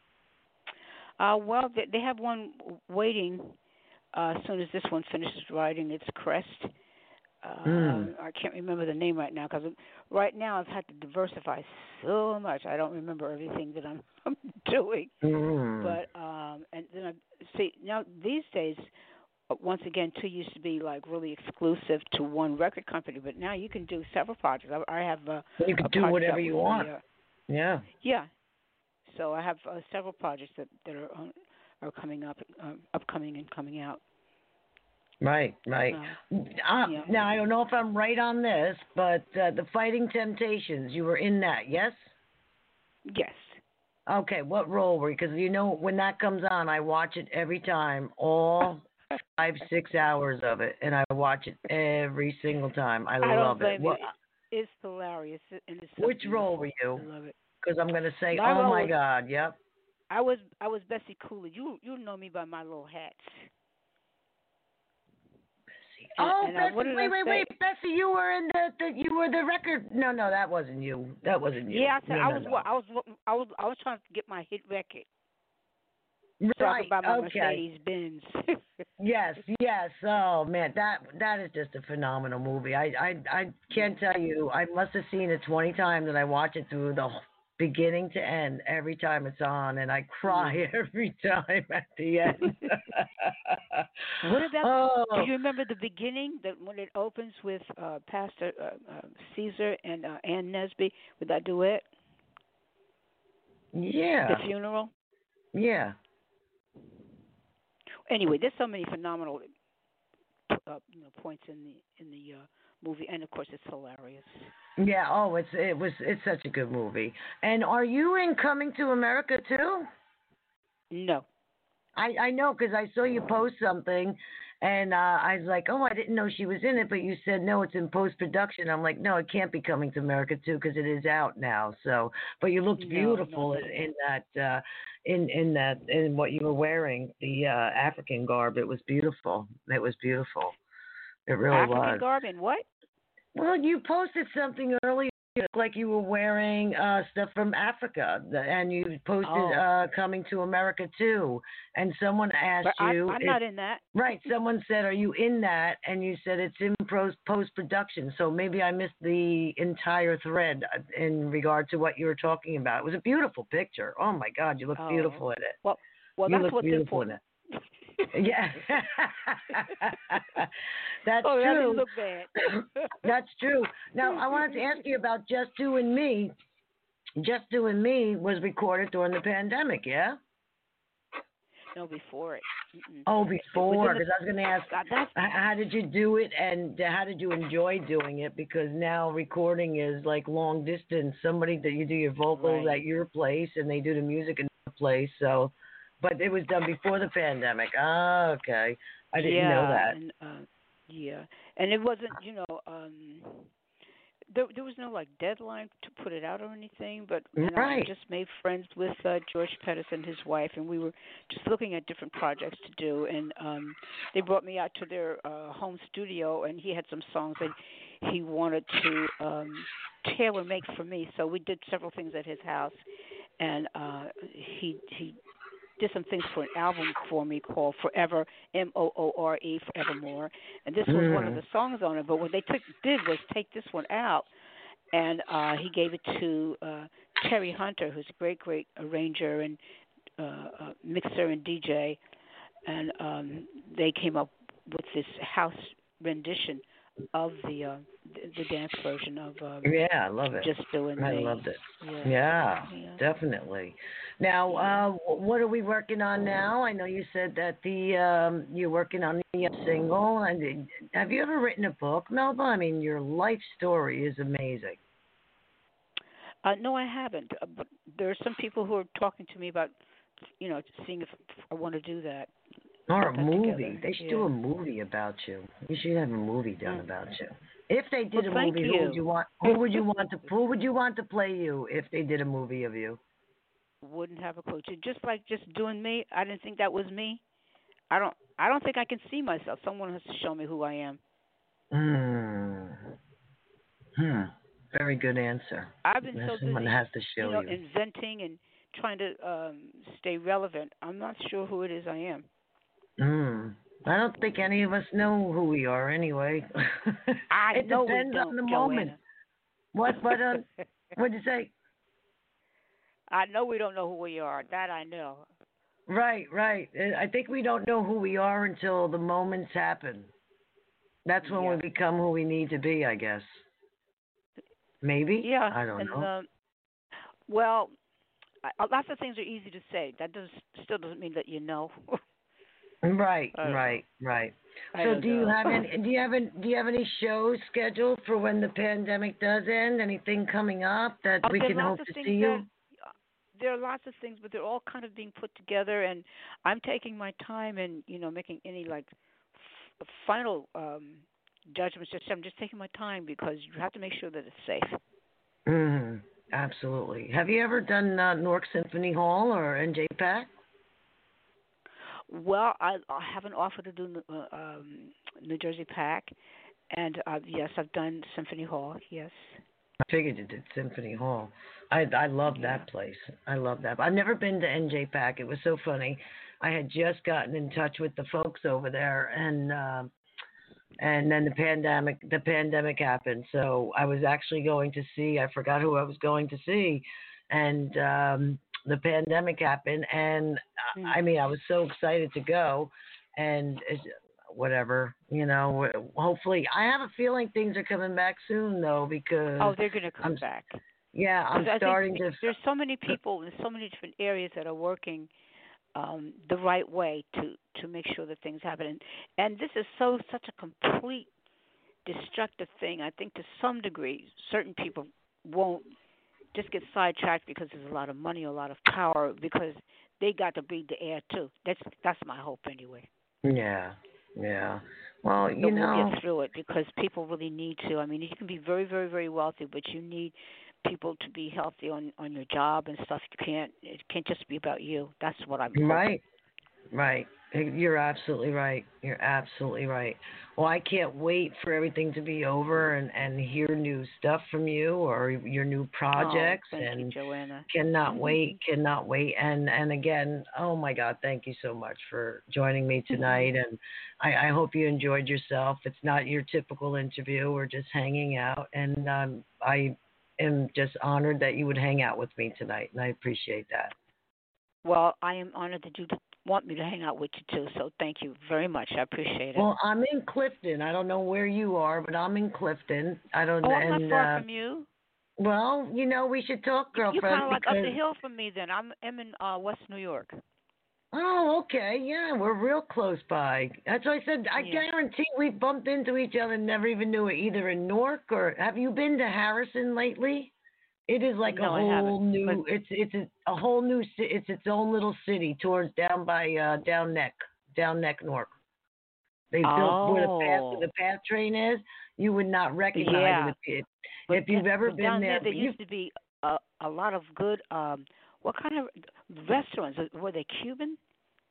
Uh, well, they, they have one waiting uh, as soon as this one finishes writing its crest. Uh, Mm. I can't remember the name right now because right now I've had to diversify so much. I don't remember everything that I'm, I'm doing. Mm. But um, and then I see now these days. uh, Once again, two used to be like really exclusive to one record company, but now you can do several projects. I, I have uh, You can a do project whatever that you was want. the, uh, Yeah. yeah. So I have uh, several projects that that are on, are coming up, um, upcoming and coming out. Right, right. Uh, Uh, yeah. Now, I don't know if I'm right on this, but uh, the Fighting Temptations, you were in that, yes? Yes. Okay, what role were you? Because, you know, when that comes on, I watch it every time, all five, six hours of it, and I watch it every single time. I, I don't love blame it. you. What, It's hilarious. And it's so which role were beautiful. you? I love it. Because I'm going to say, My oh, role my was- God, yep. I was I was Bessie Coolidge. You you know me by my little hats. And- Oh, and, uh, Bessie, what did wait, I wait, say? wait, Bessie, you were in the, the, you were the record. No, no, that wasn't you. That wasn't you. Yeah, I said no, I no, was no. what I was I was I was trying to get my hit record. So I Right, could buy my okay. Mercedes Benz. Yes, yes. Oh man, that that is just a phenomenal movie. I I I can't tell you. I must have seen it twenty times, and I watch it through the whole- beginning to end every time it's on, and I cry every time at the end. What about? Oh, Do you remember the beginning that when it opens with uh, Pastor uh, uh, Caesar and uh, Ann Nesby with that duet, yeah, the funeral? yeah. anyway, there's so many phenomenal uh, you know points in the in the uh, movie, and of course it's hilarious. Yeah. Oh, it's it was it's such a good movie. And are you in Coming to America too? No. I I know because I saw you post something, and uh, I was like, oh, I didn't know she was in it, but you said no, it's in post production. I'm like, no, it can't be Coming to America too because it is out now. So, but you looked No, beautiful no, in, no. in that uh, in in that in what you were wearing, the uh, African garb. It was beautiful. It was beautiful. It really African was. garb and what? Well, you posted something earlier, like you were wearing uh, stuff from Africa, the- and you posted Oh. uh, Coming to America too. And someone asked But I, you, I'm if- not in that. right? Someone said, "Are you in that?" And you said it's in post production. So maybe I missed the entire thread in regard to what you were talking about. It was a beautiful picture. Oh my God, you look Oh. beautiful in it. Well, well, You that's look what's beautiful in important. it. Yeah, that's oh, that true. didn't look bad. That's true. Now, I wanted to ask you about Just Doing Me. Just Doing Me was recorded during the pandemic, yeah? No, before it. Mm-mm. Oh, It was before, in the- because I was going to ask, God, that's h- how did you do it and how did you enjoy doing it? Because now recording is like long distance. Somebody that you do your vocals Right. at your place and they do the music in your place. So, but it was done before the pandemic. Ah, okay. I didn't yeah, know that. And, uh, yeah, and it wasn't, you know, um, there there was no like deadline to put it out or anything. But you know, I Right. just made friends with uh, George Pettis and his wife, and we were just looking at different projects to do. And um, they brought me out to their uh, home studio, and he had some songs that he wanted to um, tailor make for me. So we did several things at his house, and uh, he he did some things for an album for me called Forever, M O O R E, Forevermore. And this was one of Mm. the songs on it. But what they took, did was take this one out, and uh, he gave it to uh, Terry Hunter, who's a great, great arranger and uh, uh, mixer and D J. And um, they came up with this house rendition of the uh, the, the dance version of um, Yeah, I love it. Just Doing I Me. loved it. Yeah. Yeah, Yeah. definitely. Now, uh, wh- what are we working on now? I know you said that the um, you're working on the uh, single. And did- have you ever written a book, Melba? I mean, your life story is amazing. Uh, no, I haven't. Uh, but there are some people who are talking to me about, you know, seeing if I want to do that. Or a Put that movie. together. They should Yeah. do a movie about you. You should have a movie done Mm. about you. If they did Well, a thank movie, who would you. you want? Who would you want to? Who would you want to play you if they did a movie of you? Wouldn't have a clue. Ju- Just like just doing me, I didn't think that was me. I don't. I don't think I can see myself. Someone has to show me who I am. Hmm. Hmm. Very good answer. I've been so Someone busy, has to show you know, you. inventing and trying to um stay relevant. I'm not sure who it is I am. Hmm. I don't think any of us know who we are anyway. I it know we depends don't, on the Joanna. moment. What? What? Uh, what'd you say? I know we don't know who we are. That I know. Right, right. Uh, I think we don't know who we are until the moments happen. That's when Yeah. we become who we need to be, I guess. Maybe? Yeah. I don't and, know. Um, well, I, lots of things are easy to say. That does still doesn't mean that you know. Right, I don't right, right. I So don't do you know. have any do you have any, do you have any shows scheduled for when the pandemic does end? Anything coming up that Oh, we there are can hope lots of to things see that, you? There are lots of things, but they're all kind of being put together, and I'm taking my time and you know making any like f- final um judgments. Just I'm just taking my time because you have to make sure that it's safe. Mhm. Absolutely. Have you ever done uh, Newark Symphony Hall or N J PAC? Well, I, I have an offer to do uh, um, New Jersey PAC, and uh, yes, I've done Symphony Hall. Yes. I figured you did Symphony Hall. I I love Yeah. that place. I love that. I've never been to N J PAC. It was so funny. I had just gotten in touch with the folks over there, and uh, and then the pandemic the pandemic happened. So I was actually going to see. I forgot who I was going to see, and um, the pandemic happened. And uh, Mm. I mean, I was so excited to go, and it's, whatever, you know. Hopefully, I have a feeling things are coming back soon, though, because Oh, they're going to come I'm back. yeah, I'm 'Cause I starting think to. there's so many people in so many different areas that are working um, the right way to to make sure that things happen. And, and this is so such a complete destructive thing. I think to some degree, certain people won't just get sidetracked because there's a lot of money, a lot of power, because they got to breathe the air too. That's that's my hope anyway. Yeah, yeah. Well, you But know, we'll get through it because people really need to. I mean, you can be very, very, very wealthy, but you need people to be healthy on on your job and stuff. You can't. It can't just be about you. That's what I'm hoping. right, right. You're absolutely right. You're absolutely right. Well, I can't wait for everything to be over and, and hear new stuff from you or your new projects. Oh, thank and you, Joanna. Cannot wait. Cannot wait. And and again, oh my God, thank you so much for joining me tonight. And I, I hope you enjoyed yourself. It's not your typical interview. We're just hanging out. And um, I am just honored that you would hang out with me tonight. And I appreciate that. Well, I am honored that you want me to hang out with you too. So thank you very much. I appreciate it. Well, I'm in Clifton. I don't know where you are, but I'm in Clifton. I don't know. Oh, I'm and, not far uh, from you. Well, you know, we should talk, girlfriend. You're kind of like because... up the hill from me. Then I'm I'm in uh, West New York. Oh, okay. Yeah, we're real close by. That's why I said I Yeah. guarantee we bumped into each other and never even knew it, either in Newark or have you been to Harrison lately? It is like No, a I whole haven't, new. but- It's it's a, a whole new. ci- It's its own little city towards down by uh, down neck, down neck Newark. They built where the path Oh. the path train is. You would not recognize Yeah. it if, But if you've that- ever but been down there. there, there you, used to be a a lot of good. Um, what kind of restaurants were they? Cuban?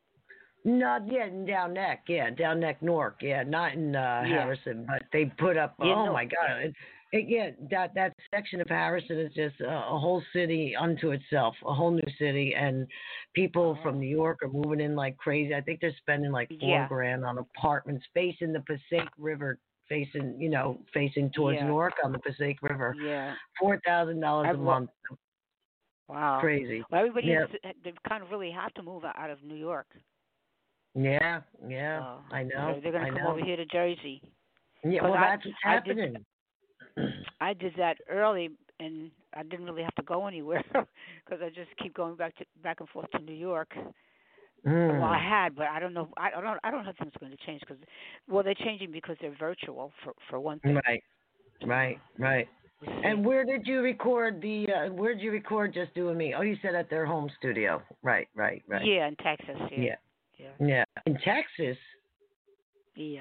Not yeah, in down neck, yeah, down neck Newark, yeah, not in uh, Yeah. Harrison, but they put up. Yeah, oh no, my God, it, it, yeah, that that section of Harrison is just a, a whole city unto itself, a whole new city, and people Oh. from New York are moving in like crazy. I think they're spending like four Yeah. grand on apartments facing the Passaic River, facing you know facing towards Yeah. Newark on the Passaic River. Yeah. Four thousand dollars a I've- month, Wow. crazy. Well, everybody Yeah. has to, they kind of really have to move out of New York. Yeah, yeah, So I know. They're, they're going I to come know. over here to Jersey. Yeah, 'Cause well, I- that's what's I did- happening. I did that early, and I didn't really have to go anywhere because I just keep going back to back and forth to New York. Mm. Well, I had, but I don't know. I don't. I don't know if things are going to change because, well, they're changing because they're virtual for for one thing. Right, right, right. We'll see. And where did you record the? Uh, where did you record Just Doing Me? Oh, you said at their home studio. Right, right, right. Yeah, in Texas. Yeah. Yeah. Yeah. Yeah. In Texas. Yeah.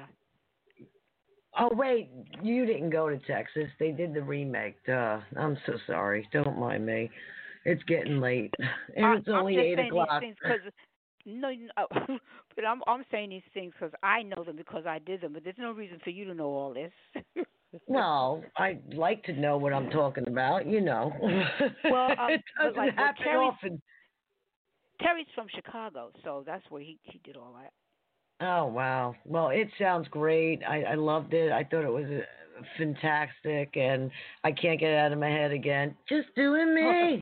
Oh wait, you didn't go to Texas. They did the remake. Duh. I'm so sorry. Don't mind me. It's getting late, and I, it's I'm only just eight saying o'clock. these things 'cause- no, no, but I'm I'm saying these things because I know them because I did them. But there's no reason for you to know all this. Well, I'd like to know what I'm talking about. You know. Well, um, it but doesn't like, well, happen Terry's- often. Terry's from Chicago, so that's where he he did all that. Oh wow! Well, it sounds great. I, I loved it. I thought it was uh, fantastic, and I can't get it out of my head again. Just doing me.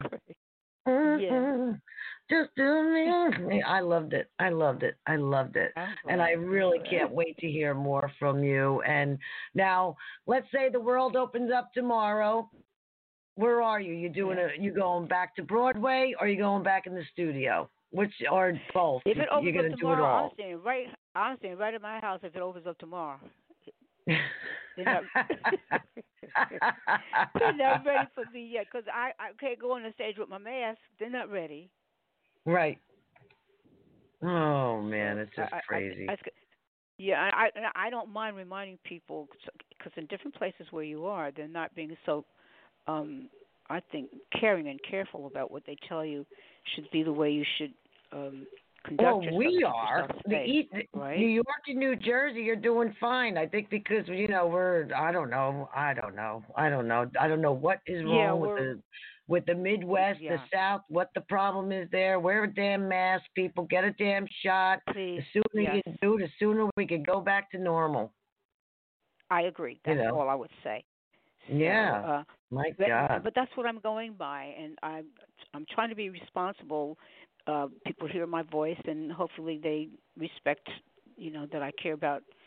Mhm. Just doing me. I loved it. I loved it. I loved it. I'm And I glad. really I'm glad. can't wait to hear more from you. And now, let's say the world opens up tomorrow. Where are you? You doing a? You going back to Broadway, or you going back in the studio? Which or both? If it opens You're gonna up do it tomorrow, all. I'm staying right. I'm staying right at my house. If it opens up tomorrow, they're not, they're not ready for me yet because I I can't go on the stage with my mask. They're not ready. Right. Oh man, it's just I- I- crazy. I, I, yeah, I I I don't mind reminding people because in different places where you are, they're not being so, um, I think, caring and careful about what they tell you should be the way you should um, conduct Well, yourself. we keep are. yourself The, safe, East, the- right? New York and New Jersey, you're doing fine. I think because you know we're. I don't know. I don't know. I don't know. I don't know what is wrong Yeah, with we're- the with the Midwest, the Yeah. South. What the problem is there? Wear a damn mask, people. Get a damn shot. Please, The sooner yes. you do, the sooner we can go back to normal. I agree. You That's know. all I would say. So, Yeah. uh, My but, God. but that's what I'm going by, and I'm I'm trying to be responsible. Uh, people hear my voice, and hopefully they respect, you know, that I care about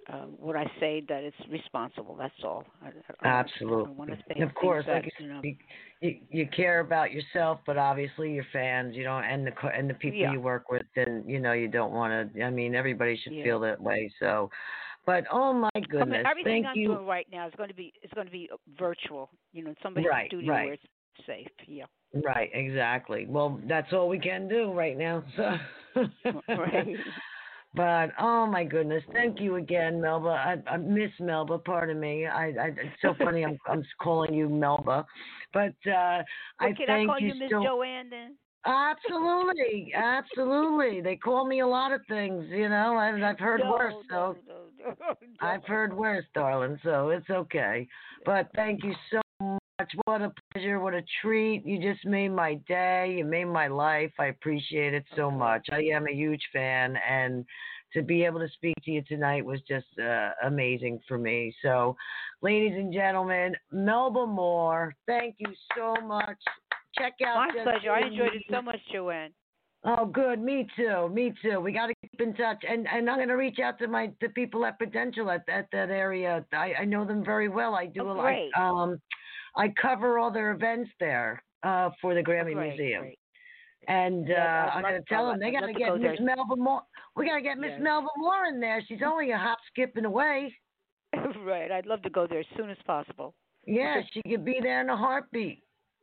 uh, what I say that it's responsible. That's all. I, I don't, Absolutely. I don't want to say Of course, that, like you, you know. you, you, you care about yourself, but obviously your fans, you know, and the co- and the people Yeah. you work with, and you know, you don't want to. I mean, everybody should Yeah. feel that way. So, but oh my I goodness, mean, everything thank I'm you. doing right now is going to be is going to be virtual. You know, in somebody's Right, studio right, where it's safe. Yeah. right, exactly. Well, that's all we can do right now. So. Right. But oh my goodness, thank you again, Melba. I, I miss Melba. Pardon me. I, I it's so funny. I'm I'm calling you Melba, but uh, Well, I can I thank call you you Miss so. Joanne then? Absolutely, absolutely. They call me a lot of things, you know, and I've heard No, worse. no, So no, no, no. I've heard worse, darling. So it's okay. But thank you so much. What a pleasure. What a treat. You just made my day. You made my life. I appreciate it so Okay. much. I am a huge fan, and to be able to speak to you tonight was just uh, amazing for me. So, ladies and gentlemen, Melba Moore, thank you so much. Check out. My Just pleasure. I Doing enjoyed Me. it so much, Joanne. Oh, good. Me too. Me too. We got to keep in touch, and and I'm going to reach out to my the people at Prudential at, at that area. I, I know them very well. I do Oh, a lot. great. Um, I cover all their events there uh, for the Oh, Grammy great, Museum, great. and uh, Yeah, I'd I'm love going to to tell go. them they I'd got love to to get go Miss there. Melba Moore. We got to get Miss Yes. Melba Moore in there. She's only a hop, skipping away. Right. I'd love to go there as soon as possible. Yeah, she could be there in a heartbeat.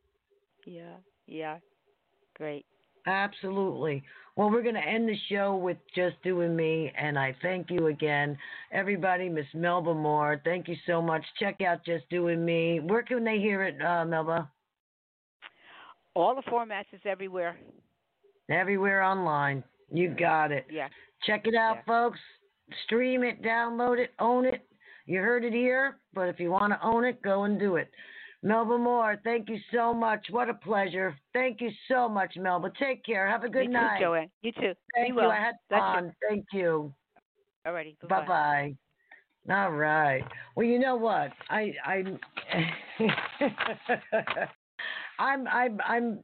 Yeah. Yeah. Great. Absolutely. Well, we're going to end the show with Just Doing Me, and I thank you again, everybody. Miss Melba Moore, thank you so much. Check out Just Doing Me. Where can they hear it, uh, Melba? All the formats is everywhere. Everywhere online. You got it. Yeah. Check it out, Yeah. folks. Stream it, download it, own it. You heard it here, but if you want to own it, go and do it. Melba Moore, thank you so much. What a pleasure. Thank you so much, Melba. Take care. Have a good Me night. too, Joanne. You too. Thank Be you. well. I had That's fun. Thank you. it. Alrighty. Bye Bye-bye. bye. All right. Well, you know what? I I I'm I'm I'm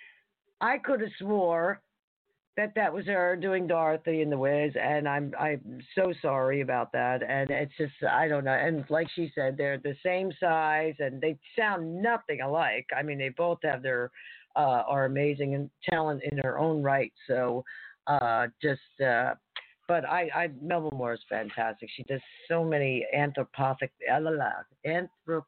I could have swore that that was her doing Dorothy in the Wiz, and I'm I'm so sorry about that. And it's just I don't know. And like she said, they're the same size, and they sound nothing alike. I mean, they both have their uh, are amazing and talent in their own right. So uh, just. Uh, but I, I, Melba Moore is fantastic. She does so many anthropothic, uh, la, la, anthrop,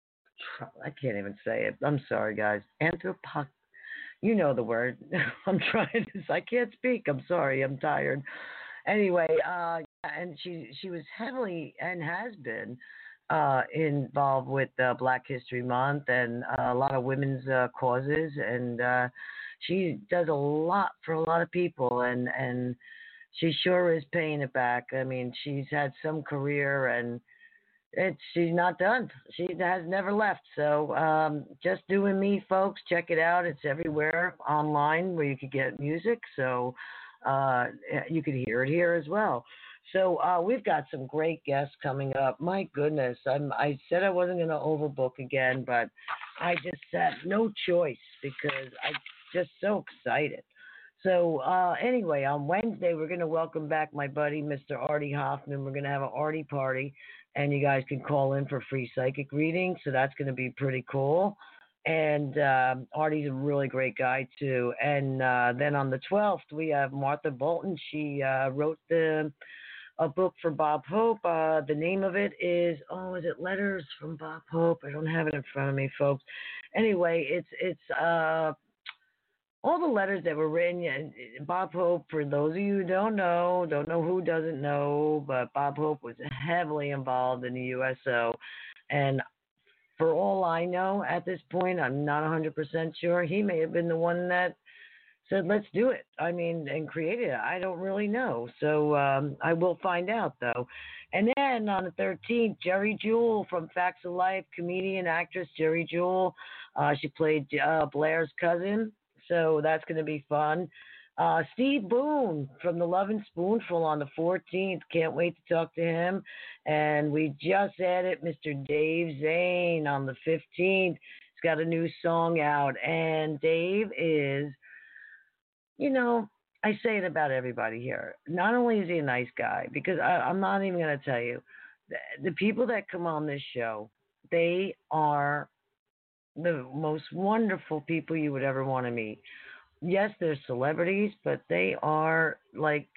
I can't even say it. I'm sorry, guys. Anthropoc, you know the word. I'm trying to, I can't speak. I'm sorry. I'm tired. Anyway, uh, and she, she was heavily and has been uh, involved with uh, Black History Month and uh, a lot of women's uh, causes. And uh, she does a lot for a lot of people. And, and, she sure is paying it back. I mean, she's had some career, and it's she's not done. She has never left. So, um, Just Doing Me, folks, check it out. It's everywhere online where you could get music. So, uh, you could hear it here as well. So, uh, we've got some great guests coming up. My goodness, I'm, I said I wasn't going to overbook again, but I just had no choice because I'm just so excited. So uh, anyway, on Wednesday, we're going to welcome back my buddy, Mister Artie Hoffman. We're going to have an Artie party, and you guys can call in for free psychic readings. So that's going to be pretty cool. And uh, Artie's a really great guy, too. And uh, then on the twelfth, we have Martha Bolton. She uh, wrote the a book for Bob Hope. Uh, the name of it is, oh, is it Letters from Bob Hope? I don't have it in front of me, folks. Anyway, it's, it's, uh, all the letters that were written, Bob Hope, for those of you who don't know, don't know who doesn't know, but Bob Hope was heavily involved in the U S O. And for all I know at this point, I'm not one hundred percent sure, he may have been the one that said, let's do it. I mean, and created it. I don't really know. So um, I will find out, though. And then on the thirteenth, Jerry Jewell from Facts of Life, comedian, actress Jerry Jewell. Uh, she played uh, Blair's cousin. So that's going to be fun. Uh, Steve Boone from The Love and Spoonful on the fourteenth. Can't wait to talk to him. And we just added Mister Dave Zane on the fifteenth. He's got a new song out. And Dave is, you know, I say it about everybody here. Not only is he a nice guy, because I, I'm not even going to tell you, the, the people that come on this show, they are the most wonderful people you would ever want to meet. Yes, they're celebrities, but they are like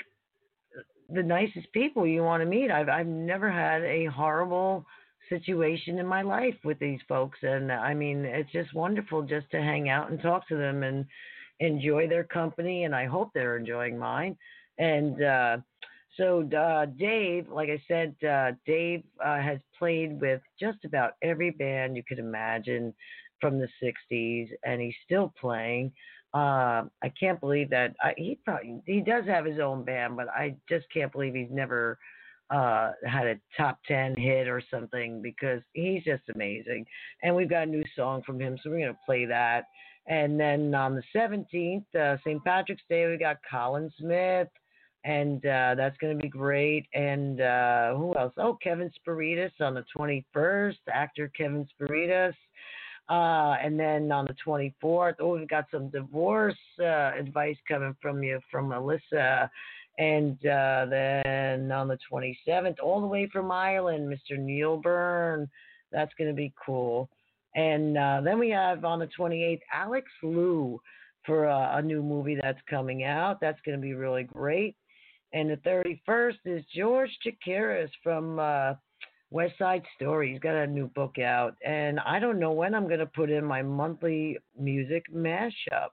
the nicest people you want to meet. I've I've never had a horrible situation in my life with these folks, and I mean it's just wonderful just to hang out and talk to them and enjoy their company, and I hope they're enjoying mine. And uh, so uh, Dave, like I said, uh, Dave uh, has played with just about every band you could imagine from the sixties, and he's still playing. Uh, I can't believe that I, he probably he does have his own band, but I just can't believe he's never uh, had a top ten hit or something, because he's just amazing. And we've got a new song from him, so we're gonna play that. And then on the seventeenth, uh, Saint Patrick's Day, we got Colin Smith, and uh, that's gonna be great. And uh, who else? Oh, Kevin Spiritus on the twenty-first, actor Kevin Spiritus. Uh, and then on the twenty-fourth, oh, we've got some divorce uh, advice coming from you, from Alyssa. And uh, then on the twenty-seventh, all the way from Ireland, Mister Neil Byrne. That's going to be cool. And uh, then we have on the twenty-eighth, Alex Liu for uh, a new movie that's coming out. That's going to be really great. And the thirty-first is George Chakiris from Uh, West Side Story. He's got a new book out, and I don't know when I'm going to put in my monthly music mashup.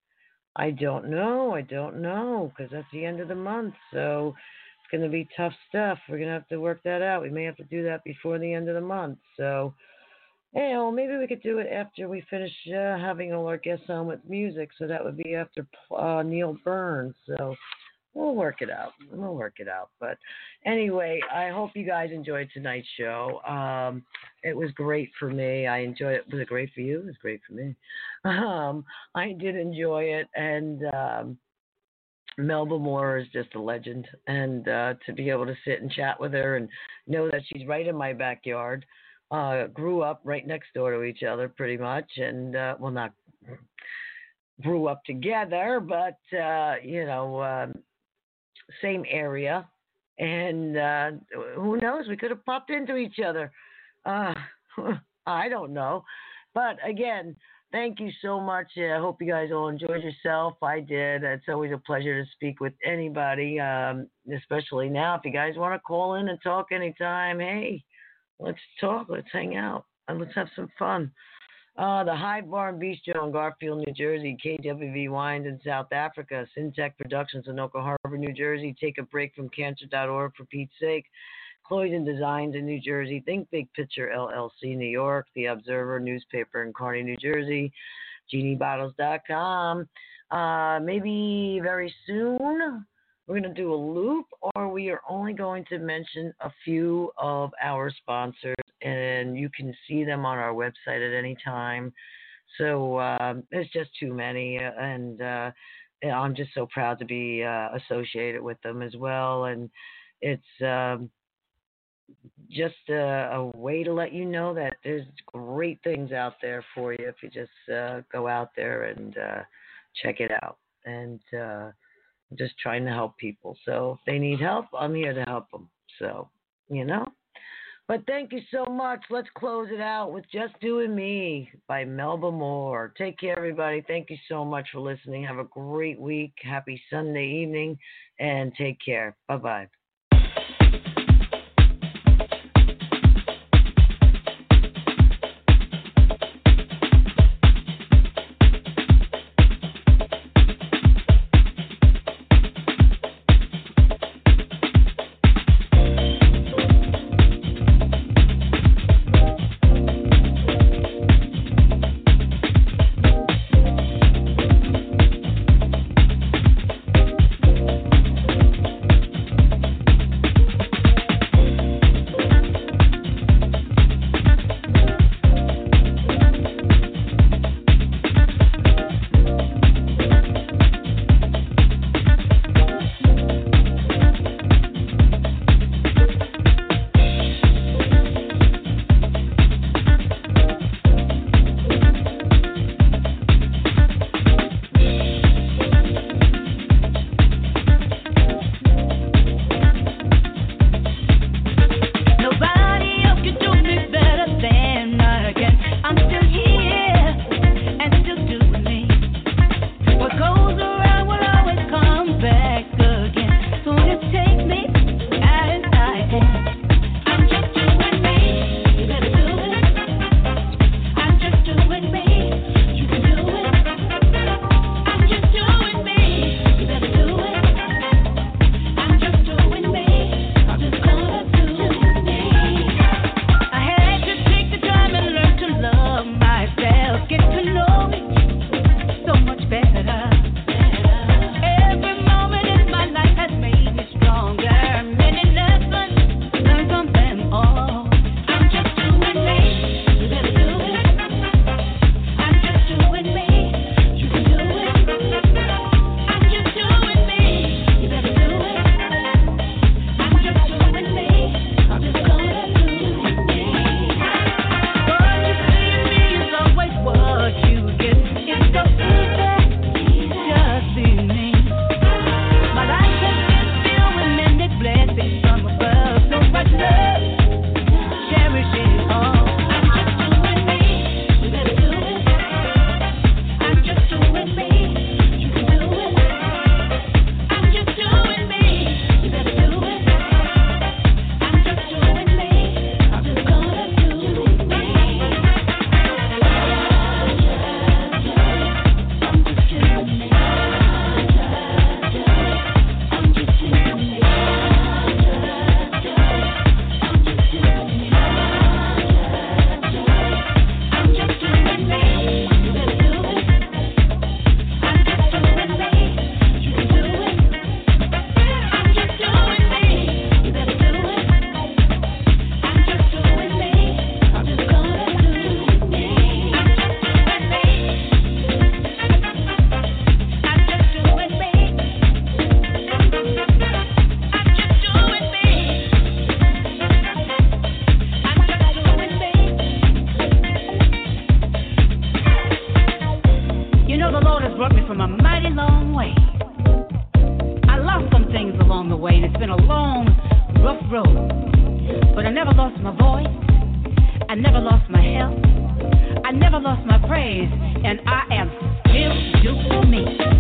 I don't know. I don't know, because that's the end of the month, so it's going to be tough stuff. We're going to have to work that out. We may have to do that before the end of the month. So, hey, well, maybe we could do it after we finish uh, having all our guests on with music. So that would be after uh, Neil Byrne. So we'll work it out. We'll work it out. But anyway, I hope you guys enjoyed tonight's show. Um, it was great for me. I enjoyed it. Was it great for you? It was great for me. Um, I did enjoy it. And um, Melba Moore is just a legend. And uh, to be able to sit and chat with her and know that she's right in my backyard. Uh, grew up right next door to each other pretty much. And, uh, well, not grew up together, but, uh, you know, um, same area, and uh, who knows, we could have popped into each other. Uh, I don't know. But again, thank you so much. I hope you guys all enjoyed yourself. I did. It's always a pleasure to speak with anybody, um, especially now. If you guys want to call in and talk anytime, hey, let's talk. Let's hang out, and let's have some fun. Uh, the Hive Bar and Bistro in Garfield, New Jersey, K W V Wines in South Africa, Syntech Productions in Oka Harbor, New Jersey, Take a Break from Cancer dot org for Pete's sake, Cloyden Designs in New Jersey, Think Big Picture L L C, New York, The Observer newspaper in Kearney, New Jersey, Genie Bottles dot com. Uh, maybe very soon we're going to do a loop, or we are only going to mention a few of our sponsors, and you can see them on our website at any time. So uh, there's just too many, and uh, I'm just so proud to be uh, associated with them as well. And it's um, just a, a way to let you know that there's great things out there for you if you just uh, go out there and uh, check it out. And uh, I'm just trying to help people. So if they need help, I'm here to help them. So, you know. But thank you so much. Let's close it out with Just Doing Me by Melba Moore. Take care, everybody. Thank you so much for listening. Have a great week. Happy Sunday evening, and take care. Bye-bye. long way. I lost some things along the way, and it's been a long, rough road. But I never lost my voice. I never lost my health. I never lost my praise, and I am still doing me.